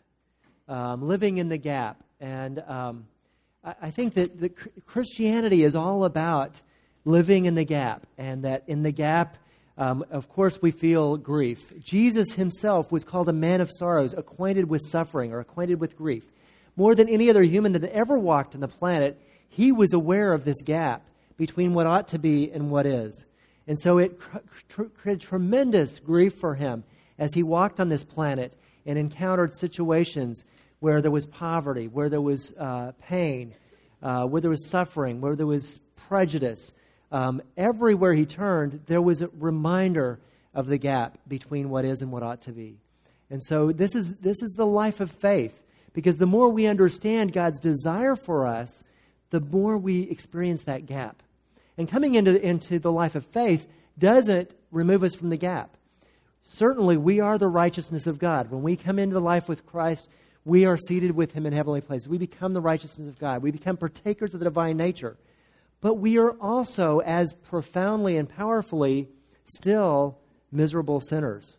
um, living in the gap, and um, I, I think that the Christianity is all about living in the gap, and that in the gap, um, of course, we feel grief. Jesus Himself was called a man of sorrows, acquainted with suffering or acquainted with grief. More than any other human that ever walked on the planet, He was aware of this gap between what ought to be and what is. And so it created tremendous grief for Him as He walked on this planet and encountered situations where there was poverty, where there was uh, pain, uh, where there was suffering, where there was prejudice. Um, everywhere He turned, there was a reminder of the gap between what is and what ought to be. And so this is this is the life of faith, because the more we understand God's desire for us, the more we experience that gap. And coming into, into the life of faith doesn't remove us from the gap. Certainly, we are the righteousness of God. When we come into the life with Christ, we are seated with Him in heavenly places. We become the righteousness of God. We become partakers of the divine nature. But we are also, as profoundly and powerfully, still miserable sinners.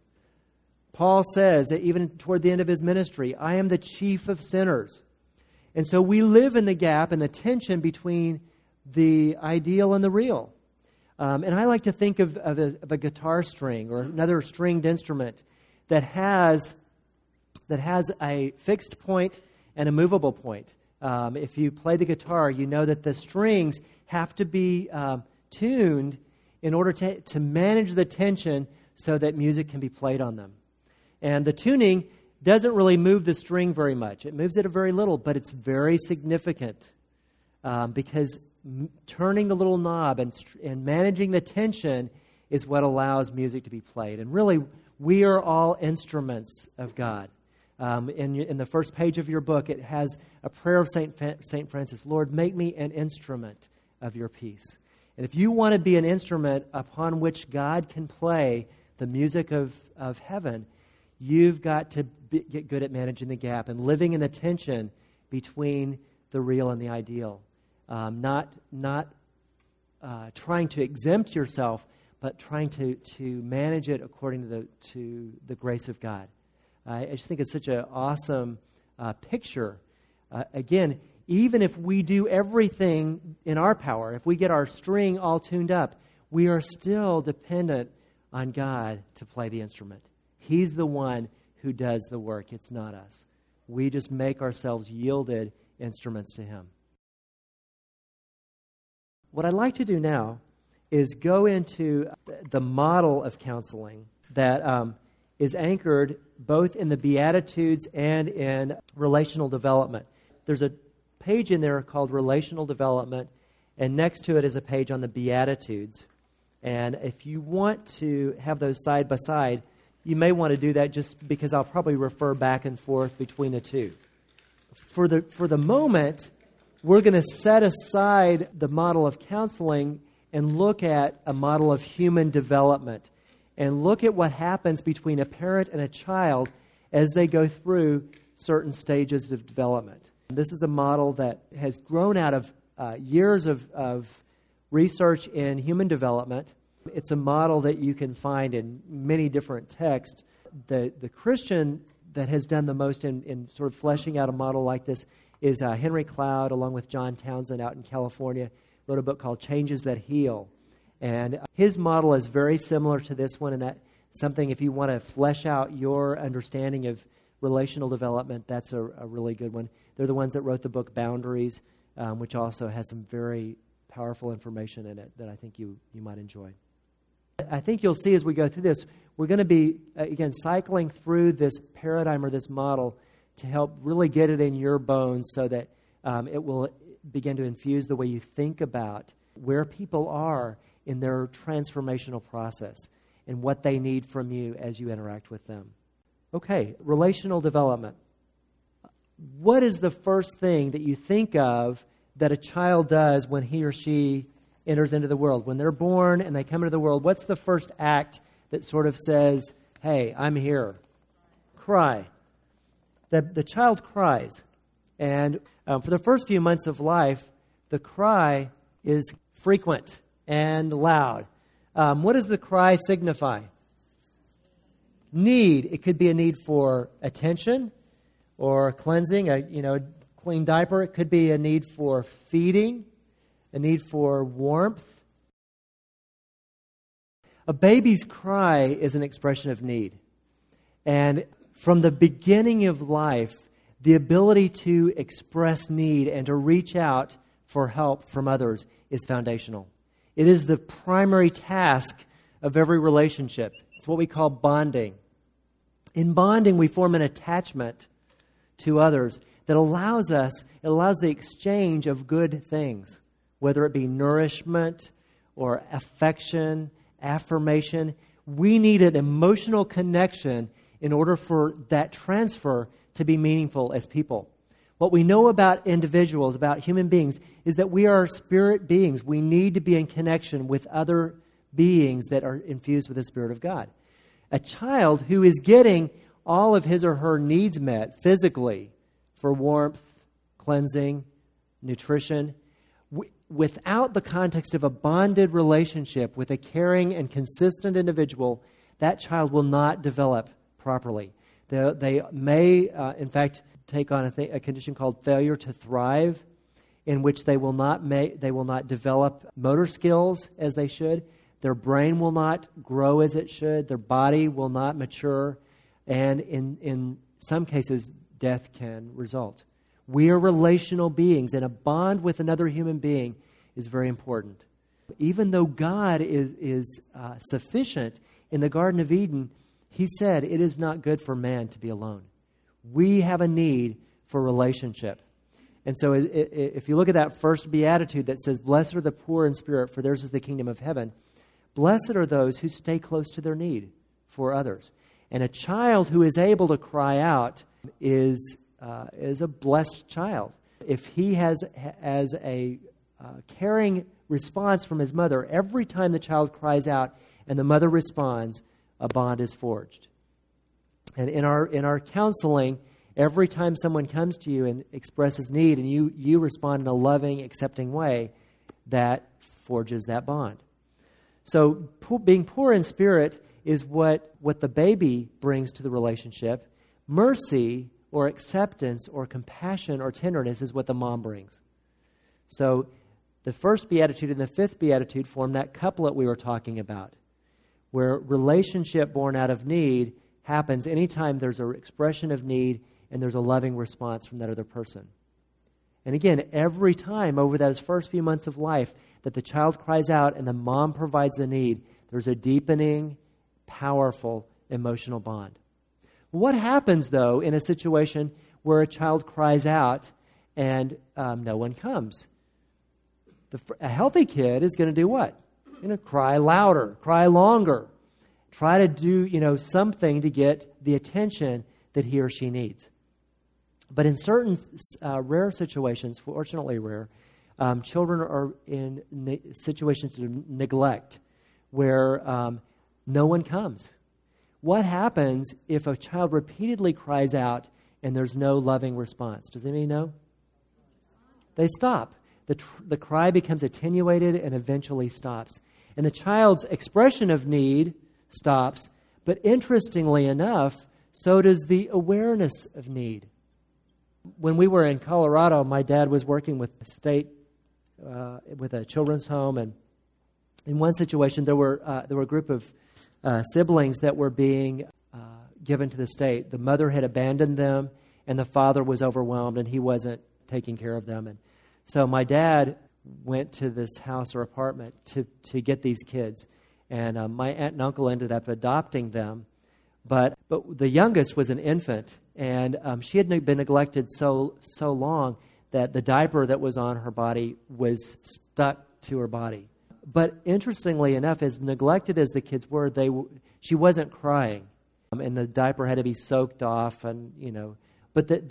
Paul says that even toward the end of his ministry, I am the chief of sinners. And so we live in the gap and the tension between the ideal and the real. Um, and I like to think of, of, a, of a guitar string or another stringed instrument that has, that has a fixed point and a movable point. Um, if you play the guitar, you know that the strings have to be um, tuned in order to, to manage the tension so that music can be played on them. And the tuning doesn't really move the string very much. It moves it a very little, but it's very significant um, because m- turning the little knob and, and managing the tension is what allows music to be played. And really, we are all instruments of God. Um, in, in the first page of your book, it has a prayer of Saint Fa- Saint Francis. Lord, make me an instrument of your peace. And if you want to be an instrument upon which God can play the music of, of heaven, you've got to be, get good at managing the gap and living in the tension between the real and the ideal. Um, not not uh, trying to exempt yourself, but trying to, to manage it according to the to the grace of God. Uh, I just think it's such an awesome uh, picture. Uh, again, even if we do everything in our power, if we get our string all tuned up, we are still dependent on God to play the instrument. He's the one who does the work. It's not us. We just make ourselves yielded instruments to Him. What I'd like to do now is go into the model of counseling that um, is anchored both in the Beatitudes and in relational development. There's a page in there called Relational Development, and next to it is a page on the Beatitudes. And if you want to have those side by side, you may want to do that just because I'll probably refer back and forth between the two. For the for the moment, we're going to set aside the model of counseling and look at a model of human development and look at what happens between a parent and a child as they go through certain stages of development. This is a model that has grown out of uh, years of, of research in human development. It's a model that you can find in many different texts. The the Christian that has done the most in, in sort of fleshing out a model like this is uh, Henry Cloud, along with John Townsend out in California, wrote a book called Changes That Heal. And his model is very similar to this one, and that something, if you want to flesh out your understanding of relational development, that's a, a really good one. They're the ones that wrote the book Boundaries, um, which also has some very powerful information in it that I think you, you might enjoy. I think you'll see as we go through this, we're going to be, uh, again, cycling through this paradigm or this model to help really get it in your bones so that um, it will begin to infuse the way you think about where people are in their transformational process and what they need from you as you interact with them. Okay, relational development. what is the first thing that you think of that a child does when he or she enters into the world? When they're born and they come into the world, what's the first act that sort of says, hey, I'm here? Cry. The, the child cries. And um, for the first few months of life, the cry is frequent and loud. Um, what does the cry signify? Need. It could be a need for attention or cleansing, a you know clean diaper. It could be a need for feeding, a need for warmth. A baby's cry is an expression of need. And from the beginning of life, the ability to express need and to reach out for help from others is foundational. It is the primary task of every relationship. It's what we call bonding. In bonding, we form an attachment to others that allows us, it allows the exchange of good things, whether it be nourishment or affection, affirmation. We need an emotional connection in order for that transfer to be meaningful as people. What we know about individuals, about human beings, is that we are spirit beings. We need to be in connection with other beings that are infused with the Spirit of God. A child who is getting all of his or her needs met physically for warmth, cleansing, nutrition, w- without the context of a bonded relationship with a caring and consistent individual, that child will not develop properly. They, they may, uh, in fact, take on a, th- a condition called failure to thrive, in which they will not make, they will not develop motor skills as they should. Their brain will not grow as it should. Their body will not mature. And in, in some cases, death can result. We are relational beings, and a bond with another human being is very important. Even though God is, is uh, sufficient, in the Garden of Eden, He said it is not good for man to be alone. We have a need for relationship. And so it, it, if you look at that first beatitude that says, blessed are the poor in spirit, for theirs is the kingdom of heaven. Blessed are those who stay close to their need for others. And a child who is able to cry out is uh, is a blessed child. If he has as a uh, caring response from his mother, every time the child cries out and the mother responds, a bond is forged. And in our in our counseling, every time someone comes to you and expresses need and you, you respond in a loving, accepting way, that forges that bond. So po- being poor in spirit is what, what the baby brings to the relationship. Mercy or acceptance or compassion or tenderness is what the mom brings. So the first beatitude and the fifth beatitude form that couplet we were talking about, where relationship born out of need happens anytime there's an expression of need and there's a loving response from that other person. And again, every time over those first few months of life that the child cries out and the mom provides the need, there's a deepening, powerful emotional bond. What happens, though, in a situation where a child cries out and um, no one comes? The, a healthy kid is going to do what? Going to cry louder, cry longer, try to do you know something to get the attention that he or she needs. But in certain uh, rare situations, fortunately rare, um, children are in ne- situations of neglect where um, no one comes. What happens if a child repeatedly cries out and there's no loving response? Does anybody know? They stop. The, tr- the cry becomes attenuated and eventually stops. And the child's expression of need stops, but interestingly enough, so does the awareness of need. When we were in Colorado, my dad was working with the state, uh, with a children's home, and in one situation, there were uh, there were a group of uh, siblings that were being uh, given to the state. The mother had abandoned them, and the father was overwhelmed, and he wasn't taking care of them. And so my dad went to this house or apartment to to get these kids, and uh, my aunt and uncle ended up adopting them. But but the youngest was an infant, and um, she had been neglected so so long that the diaper that was on her body was stuck to her body. But interestingly enough, as neglected as the kids were, they she wasn't crying, um, and the diaper had to be soaked off, and you know. But the the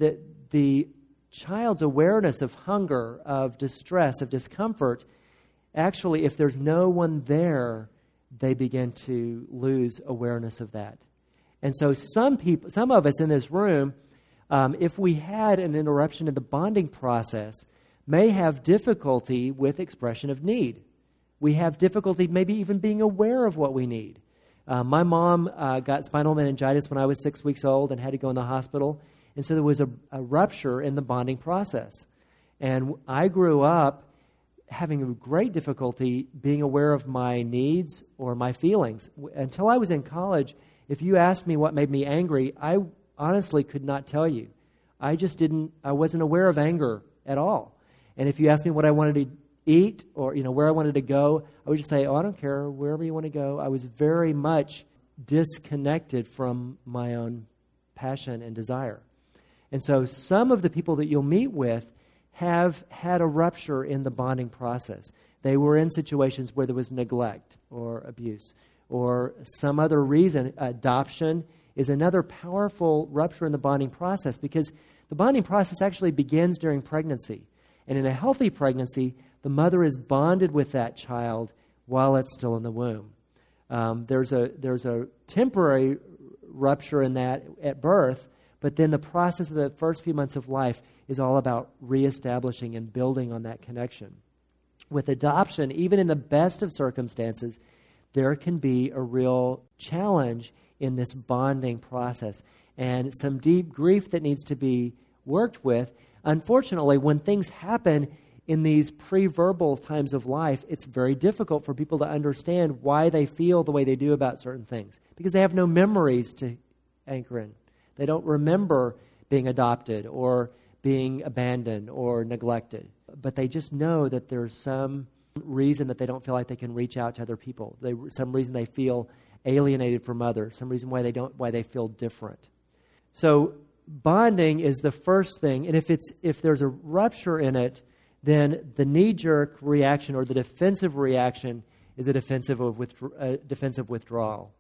the child's awareness of hunger, of distress, of discomfort, actually, if there's no one there, they begin to lose awareness of that. And so some people, some of us in this room, um, if we had an interruption in the bonding process, may have difficulty with expression of need. We have difficulty maybe even being aware of what we need. Uh, my mom uh, got spinal meningitis when I was six weeks old and had to go in the hospital. And so there was a, a rupture in the bonding process. And I grew up having a great difficulty being aware of my needs or my feelings. Until I was in college, if you asked me what made me angry, I honestly could not tell you. I just didn't, I wasn't aware of anger at all. And if you asked me what I wanted to eat or, you know, where I wanted to go, I would just say, oh, I don't care, wherever you want to go. I was very much disconnected from my own passion and desire. And so some of the people that you'll meet with have had a rupture in the bonding process. They were in situations where there was neglect or abuse or some other reason. Adoption is another powerful rupture in the bonding process because the bonding process actually begins during pregnancy. And in a healthy pregnancy, the mother is bonded with that child while it's still in the womb. Um, there's a there's a temporary rupture in that at birth, but then the process of the first few months of life is all about reestablishing and building on that connection. With adoption, even in the best of circumstances, there can be a real challenge in this bonding process and some deep grief that needs to be worked with. Unfortunately, when things happen in these pre-verbal times of life, it's very difficult for people to understand why they feel the way they do about certain things because they have no memories to anchor in. They don't remember being adopted or being abandoned or neglected, but they just know that there's some reason that they don't feel like they can reach out to other people. They, some reason they feel alienated from others, some reason why they don't, why they feel different. So bonding is the first thing, and if it's if there's a rupture in it, then the knee-jerk reaction or the defensive reaction is a defensive of withdraw, uh, defensive withdrawal.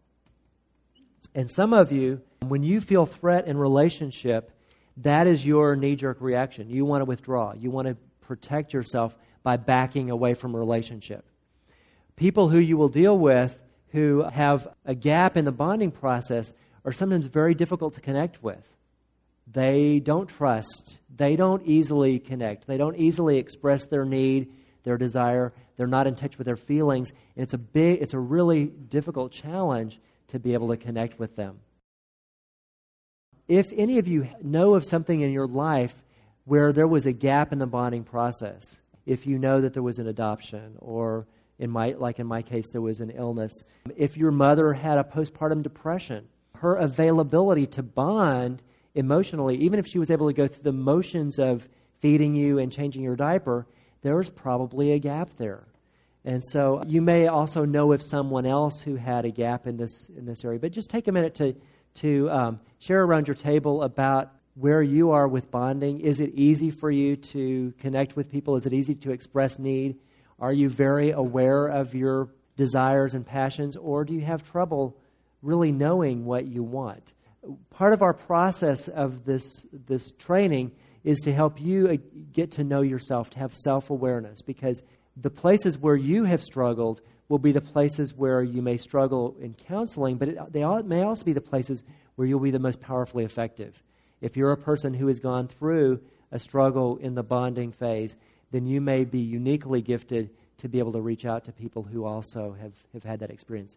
And some of you, when you feel threat in relationship, that is your knee-jerk reaction. You want to withdraw. You want to protect yourself by backing away from a relationship. People who you will deal with who have a gap in the bonding process are sometimes very difficult to connect with. They don't trust. They don't easily connect. They don't easily express their need, their desire. They're not in touch with their feelings. And it's a big, it's a really difficult challenge to be able to connect with them. If any of you know of something in your life where there was a gap in the bonding process, if you know that there was an adoption or in my like in my case there was an illness, if your mother had a postpartum depression, her availability to bond emotionally, even if she was able to go through the motions of feeding you and changing your diaper, there was probably a gap there. And so you may also know of someone else who had a gap in this in this area. But just take a minute to to um, share around your table about where you are with bonding. Is it easy for you to connect with people? Is it easy to express need? Are you very aware of your desires and passions? Or do you have trouble really knowing what you want? Part of our process of this this training is to help you get to know yourself, to have self-awareness, because the places where you have struggled will be the places where you may struggle in counseling, but it, they all, may also be the places where you'll be the most powerfully effective. If you're a person who has gone through a struggle in the bonding phase, then you may be uniquely gifted to be able to reach out to people who also have, have had that experience.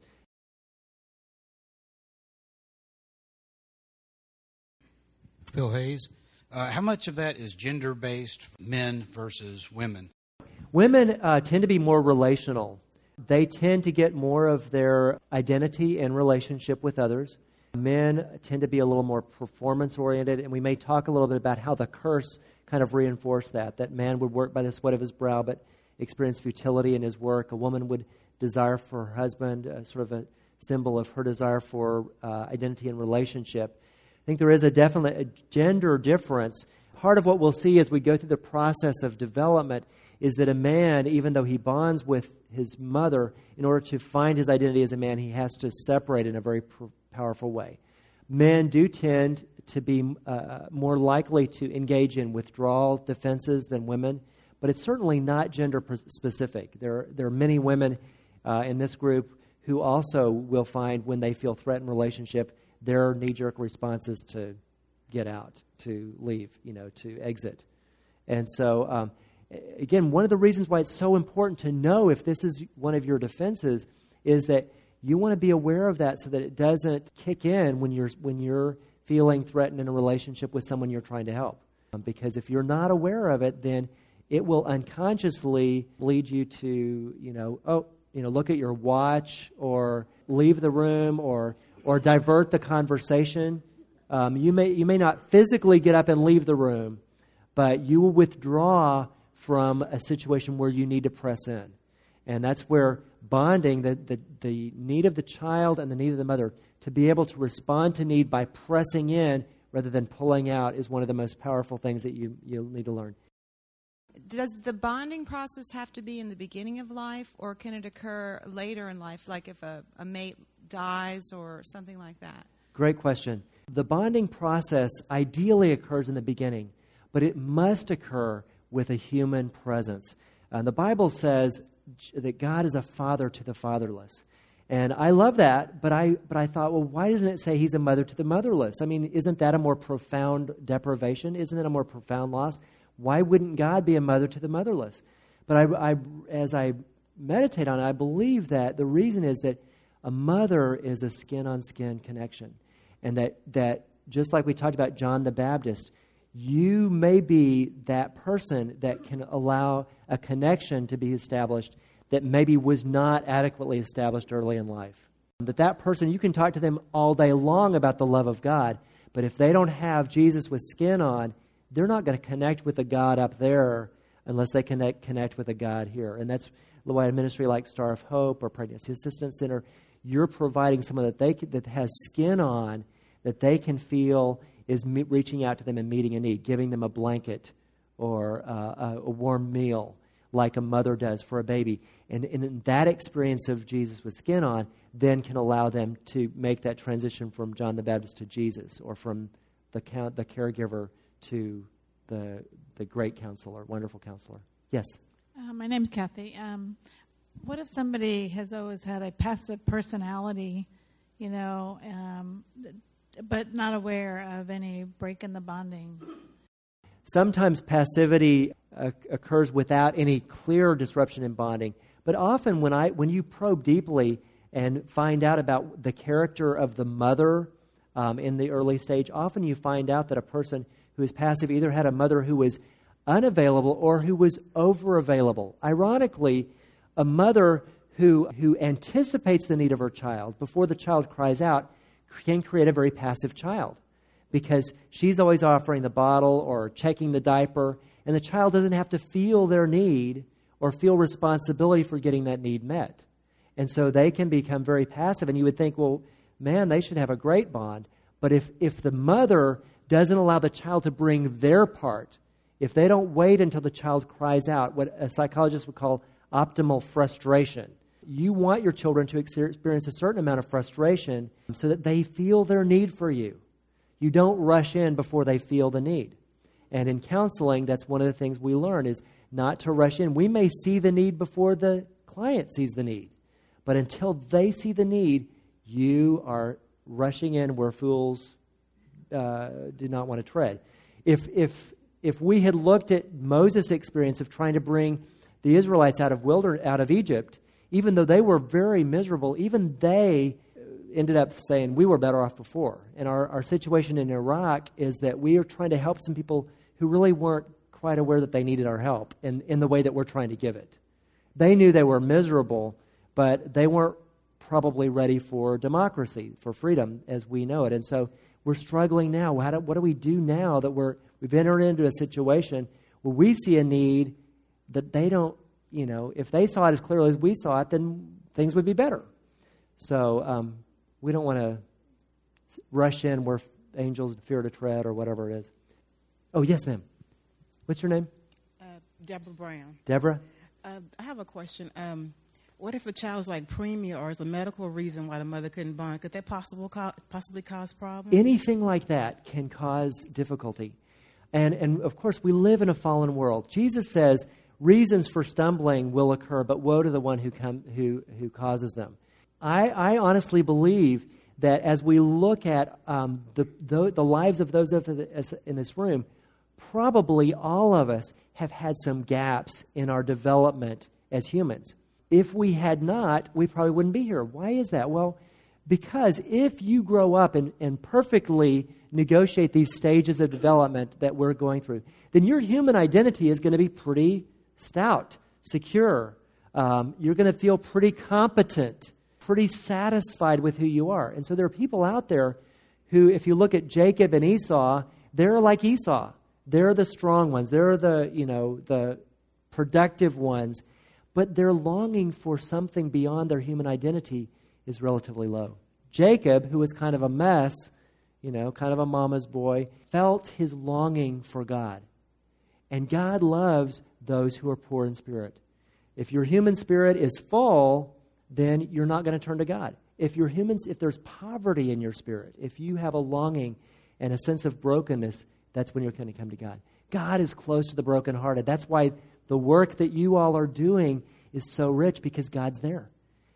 Phil Hayes, uh, how much of that is gender-based, men versus women? Women uh, tend to be more relational. They tend to get more of their identity in relationship with others. Men tend to be a little more performance-oriented, and we may talk a little bit about how the curse kind of reinforced that, that man would work by the sweat of his brow but experience futility in his work. A woman would desire for her husband, uh, sort of a symbol of her desire for uh, identity and relationship. I think there is a definite a gender difference. Part of what we'll see as we go through the process of development is that a man, even though he bonds with his mother, in order to find his identity as a man, he has to separate in a very pr- powerful way. men do tend to be uh, more likely to engage in withdrawal defenses than women, but it's certainly not gender specific. There, there are many women uh, in this group who also will find when they feel threatened relationship, their knee-jerk response is to get out, to leave, you know, to exit. And so, um, again, one of the reasons why it's so important to know if this is one of your defenses is that you want to be aware of that so that it doesn't kick in when you're when you're feeling threatened in a relationship with someone you're trying to help. Um, because if you're not aware of it, then it will unconsciously lead you to, you know, oh, you know, look at your watch or leave the room or or divert the conversation. Um, you may you may not physically get up and leave the room, but you will withdraw from a situation where you need to press in. And that's where bonding, the, the, the need of the child and the need of the mother, to be able to respond to need by pressing in rather than pulling out is one of the most powerful things that you, you'll need to learn. Does the bonding process have to be in the beginning of life, or can it occur later in life, like if a, a mate dies or something like that? Great question. The bonding process ideally occurs in the beginning, but it must occur with a human presence. Uh, the Bible says that God is a father to the fatherless. And I love that, but I but I thought, well, why doesn't it say he's a mother to the motherless? I mean, isn't that a more profound deprivation? Isn't it a more profound loss? Why wouldn't God be a mother to the motherless? But I, I, as I meditate on it, I believe that the reason is that a mother is a skin-on-skin connection. And that, that just like we talked about John the Baptist, you may be that person that can allow a connection to be established that maybe was not adequately established early in life. That that person, you can talk to them all day long about the love of God, but if they don't have Jesus with skin on, they're not going to connect with the God up there unless they connect connect with the God here. And that's why a ministry like Star of Hope or Pregnancy Assistance Center, you're providing someone that they that has skin on, that they can feel is me- reaching out to them and meeting a need, giving them a blanket or uh, a, a warm meal like a mother does for a baby. And, and that experience of Jesus with skin on then can allow them to make that transition from John the Baptist to Jesus, or from the count, the caregiver to the the great counselor, wonderful counselor. Yes? Uh, my name's Kathy. Um, what if somebody has always had a passive personality, you know, um, but not aware of any break in the bonding? Sometimes passivity uh, occurs without any clear disruption in bonding. But often when I when you probe deeply and find out about the character of the mother um, in the early stage, often you find out that a person who is passive either had a mother who was unavailable or who was over-available. Ironically, a mother who who anticipates the need of her child before the child cries out can create a very passive child, because she's always offering the bottle or checking the diaper, and the child doesn't have to feel their need or feel responsibility for getting that need met. And so they can become very passive, and you would think, well, man, they should have a great bond. But if, if the mother doesn't allow the child to bring their part, if they don't wait until the child cries out, what a psychologist would call optimal frustration, you want your children to experience a certain amount of frustration so that they feel their need for you. You don't rush in before they feel the need. And in counseling, that's one of the things we learn, is not to rush in. We may see the need before the client sees the need. But until they see the need, you are rushing in where fools uh, do not want to tread. If, if, if we had looked at Moses' experience of trying to bring the Israelites out of wilder, out of Egypt, even though they were very miserable, even they ended up saying, we were better off before. And our, our situation in Iraq is that we are trying to help some people who really weren't quite aware that they needed our help in, in the way that we're trying to give it. They knew they were miserable, but they weren't probably ready for democracy, for freedom as we know it. And so we're struggling now. How do, what do we do now that we're, we've entered into a situation where we see a need that they don't, you know, if they saw it as clearly as we saw it, then things would be better. So um, we don't want to rush in where angels fear to tread or whatever it is. Oh, yes, ma'am. What's your name? Uh, Deborah Brown. Deborah? Uh, I have a question. Um, what if a child is like preemie or is a medical reason why the mother couldn't bond? Could that possible co- possibly cause problems? Anything like that can cause difficulty. And, and of course, we live in a fallen world. Jesus says reasons for stumbling will occur, but woe to the one who come, who, who causes them. I, I honestly believe that as we look at um, the, the the lives of those of the, in this room, probably all of us have had some gaps in our development as humans. If we had not, we probably wouldn't be here. Why is that? Well, because if you grow up and, and perfectly negotiate these stages of development that we're going through, then your human identity is going to be pretty stout, secure. Um, you're going to feel pretty competent, pretty satisfied with who you are. And so there are people out there who, if you look at Jacob and Esau, they're like Esau. They're the strong ones. They're the, you know, the productive ones. But their longing for something beyond their human identity is relatively low. Jacob, who was kind of a mess, you know, kind of a mama's boy, felt his longing for God. And God loves those who are poor in spirit. If your human spirit is full, then you're not going to turn to God. If your humans, if there's poverty in your spirit, if you have a longing and a sense of brokenness, that's when you're going to come to God. God is close to the brokenhearted. That's why the work that you all are doing is so rich, because God's there.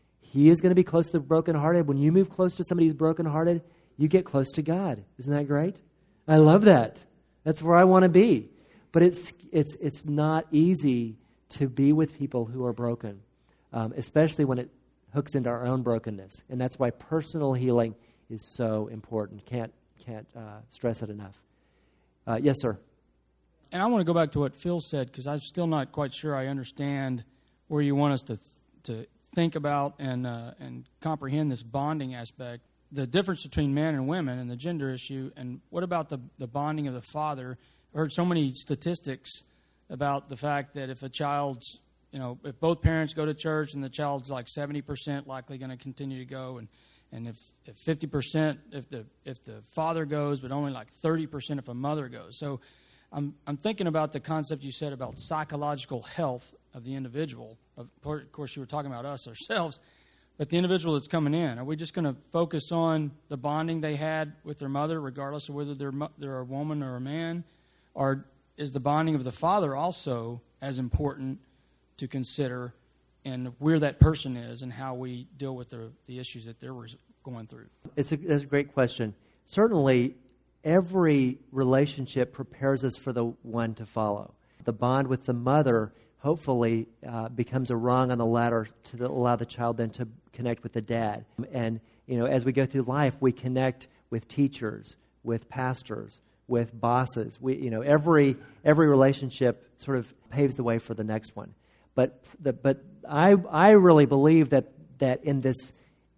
He is going to be close to the brokenhearted. When you move close to somebody who's brokenhearted, you get close to God. Isn't that great? I love that. That's where I want to be. But it's it's it's not easy to be with people who are broken, um, especially when it hooks into our own brokenness. And that's why personal healing is so important. Can't can't uh, stress it enough. Uh, yes, sir. And I want to go back to what Phil said, because I'm still not quite sure I understand where you want us to th- to think about and uh, and comprehend this bonding aspect. The difference between men and women and the gender issue, and what about the, the bonding of the father? I've heard so many statistics about the fact that if a child's, you know, if both parents go to church and the child's like seventy percent likely going to continue to go, and, and if, if fifty percent if the if the father goes, but only like thirty percent if a mother goes. So I'm I'm thinking about the concept you said about psychological health of the individual. Of course, you were talking about us ourselves. But the individual that's coming in, are we just going to focus on the bonding they had with their mother, regardless of whether they're, they're a woman or a man? Or is the bonding of the father also as important to consider, and where that person is and how we deal with the, the issues that they're going through? It's a, that's a great question. Certainly, every relationship prepares us for the one to follow. The bond with the mother hopefully uh, becomes a rung on the ladder to the, allow the child then to connect with the dad. And, you know, as we go through life, we connect with teachers, with pastors, with bosses. We, you know, every every relationship sort of paves the way for the next one. But the, but I I really believe that that in this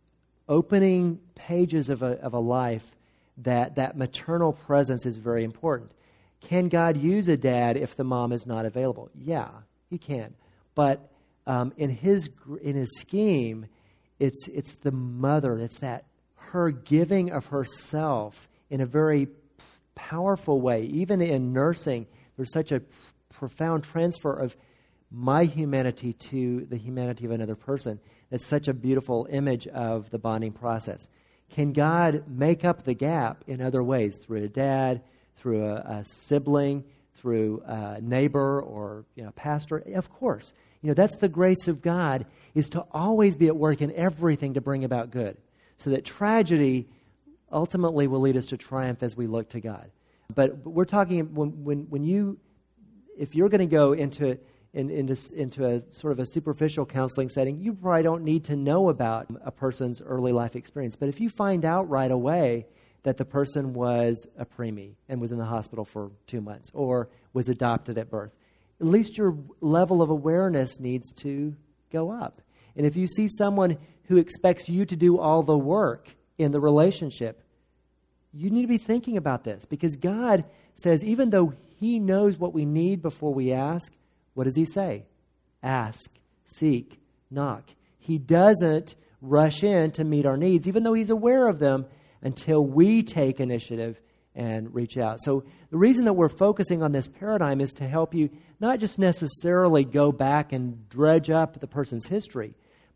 opening pages of a of a life, that that maternal presence is very important. Can God use a dad if the mom is not available? Yeah, He can. But um, in his in his scheme, it's it's the mother. It's that her giving of herself in a very powerful way. Even in nursing, there's such a profound transfer of my humanity to the humanity of another person. That's such a beautiful image of the bonding process. Can God make up the gap in other ways, through a dad, through a, a sibling, through a neighbor or, you know, pastor? Of course. You know, that's the grace of God, is to always be at work in everything to bring about good, so that tragedy ultimately will lead us to triumph as we look to God. But, but we're talking, when, when when you, if you're going to go into in, into into a sort of a superficial counseling setting, you probably don't need to know about a person's early life experience. But if you find out right away that the person was a preemie and was in the hospital for two months or was adopted at birth, at least your level of awareness needs to go up. And if you see someone who expects you to do all the work in the relationship, you need to be thinking about this, because God says, even though He knows what we need before we ask, what does He say? Ask, seek, knock. He doesn't rush in to meet our needs, even though He's aware of them, until we take initiative and reach out. So the reason that we're focusing on this paradigm is to help you not just necessarily go back and dredge up the person's history,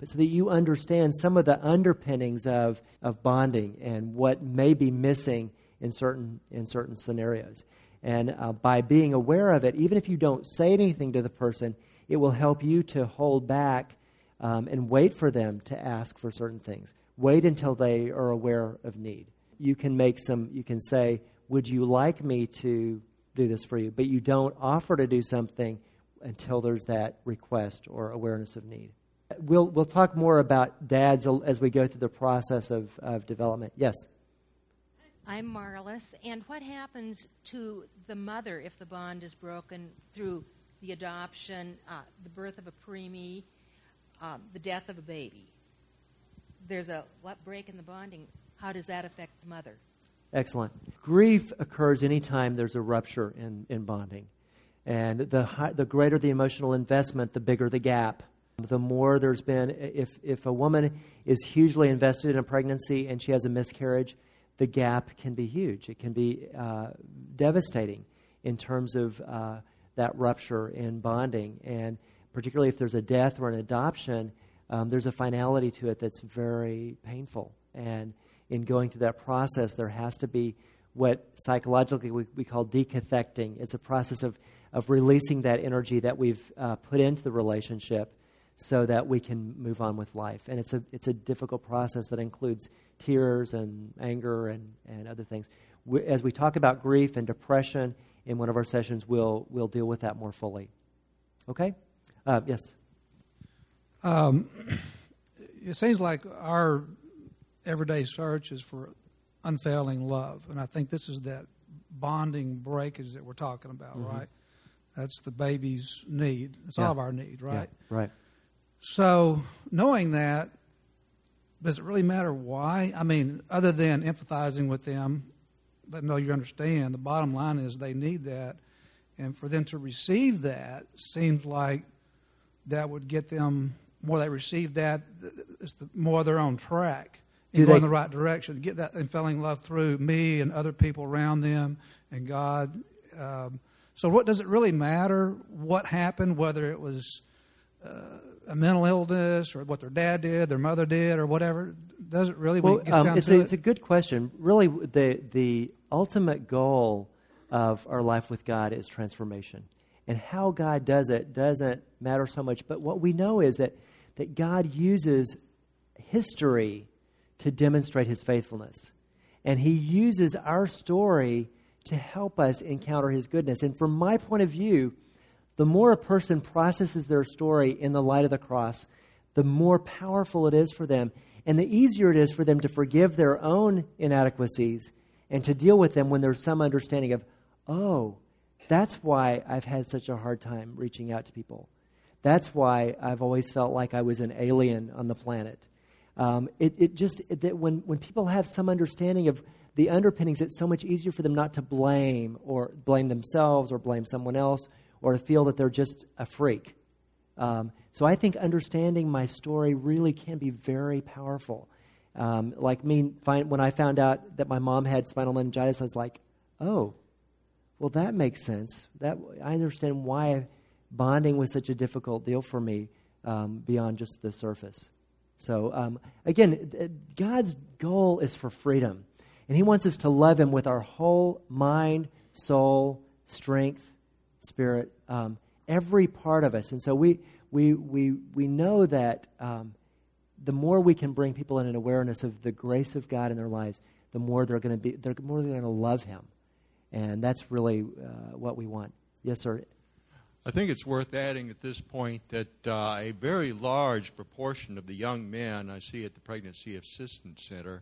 but so that you understand some of the underpinnings of, of bonding and what may be missing in certain in certain scenarios. And uh, by being aware of it, even if you don't say anything to the person, it will help you to hold back um, and wait for them to ask for certain things. Wait until they are aware of need. You can make some, you can say, would you like me to do this for you? But you don't offer to do something until there's that request or awareness of need. We'll we'll talk more about dads as we go through the process of, of development. Yes? I'm Marlis. And what happens to the mother if the bond is broken through the adoption, uh, the birth of a preemie, uh, the death of a baby? There's a what break in the bonding. How does that affect the mother? Excellent. Grief occurs anytime there's a rupture in, in bonding. And the high, the greater the emotional investment, the bigger the gap. The more there's been, if, if a woman is hugely invested in a pregnancy and she has a miscarriage, the gap can be huge. It can be uh, devastating in terms of uh, that rupture in bonding. And particularly if there's a death or an adoption, um, there's a finality to it that's very painful. And in going through that process, there has to be what psychologically we, we call decathecting. It's a process of of releasing that energy that we've uh, put into the relationship so that we can move on with life. And it's a it's a difficult process that includes tears and anger and, and other things. We, as we talk about grief and depression in one of our sessions, we'll we'll deal with that more fully. Okay? Uh, yes? Um, it seems like our everyday search is for unfailing love. And I think this is that bonding breakage that we're talking about, mm-hmm. right? That's the baby's need. It's yeah. all of our need, right? Yeah, right. So knowing that, does it really matter why? I mean, other than empathizing with them, letting know you understand, the bottom line is they need that. And for them to receive that seems like that would get them, more they receive that, it's the more they're on track and go in the right direction. Get that unfailing love through me and other people around them and God. Um, So what does it really matter what happened, whether it was uh, a mental illness or what their dad did, their mother did, or whatever? Does it really? Well, when it gets um, down it's, to a, it? it's a good question. Really, the the ultimate goal of our life with God is transformation. And how God does it doesn't matter so much. But what we know is that, that God uses history to demonstrate His faithfulness. And He uses our story to help us encounter His goodness. And from my point of view, the more a person processes their story in the light of the cross, the more powerful it is for them, and the easier it is for them to forgive their own inadequacies and to deal with them when there's some understanding of, oh, that's why I've had such a hard time reaching out to people. That's why I've always felt like I was an alien on the planet. Um, it, it just, it, that when, when people have some understanding of the underpinnings, it's so much easier for them not to blame or blame themselves or blame someone else or to feel that they're just a freak. Um, so I think understanding my story really can be very powerful. Um, like me, find, when I found out that my mom had spinal meningitis, I was like, oh, well, that makes sense. That I understand why bonding was such a difficult deal for me um, beyond just the surface. So um, again, God's goal is for freedom. And He wants us to love Him with our whole mind, soul, strength, spirit, um, every part of us. And so we we we we know that um, the more we can bring people in an awareness of the grace of God in their lives, the more they're going to be, the more they're going to love Him, and that's really uh, what we want. Yes, sir. I think it's worth adding at this point that uh, a very large proportion of the young men I see at the Pregnancy Assistance Center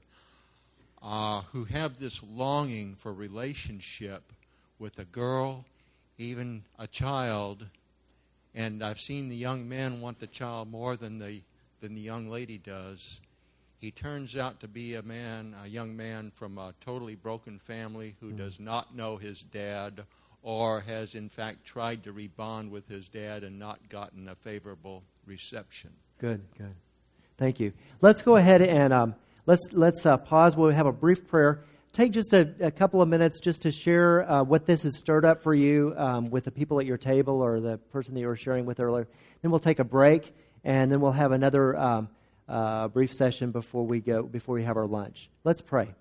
Uh, who have this longing for relationship with a girl, even a child, and I've seen the young men want the child more than the than the young lady does. He turns out to be a man, a young man from a totally broken family who does not know his dad, or has in fact tried to rebond with his dad and not gotten a favorable reception. Good, good. Thank you. Let's go ahead and um, let's let's uh, pause. We'll have a brief prayer. Take just a, a couple of minutes just to share uh, what this has stirred up for you um, with the people at your table or the person that you were sharing with earlier. Then we'll take a break, and then we'll have another um, uh, brief session before we go before we have our lunch. Let's pray.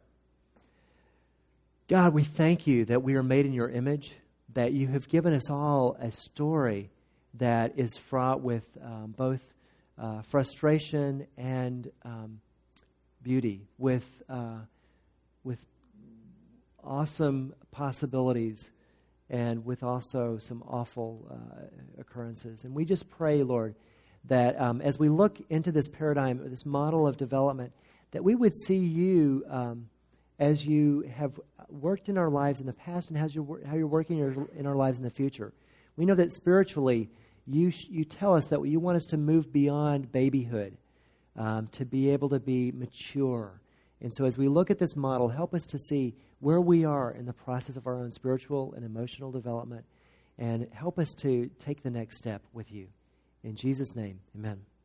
God, we thank you that we are made in your image, that you have given us all a story that is fraught with um, both uh, frustration and um, beauty, with uh, with awesome possibilities, and with also some awful uh, occurrences. And we just pray, Lord, that um, as we look into this paradigm, this model of development, that we would see you um, as you have worked in our lives in the past and how you're, how you're working in, your, in our lives in the future. We know that spiritually, you sh- you tell us that you want us to move beyond babyhood, um, to be able to be mature. And so as we look at this model, help us to see where we are in the process of our own spiritual and emotional development, and help us to take the next step with you. In Jesus' name, amen.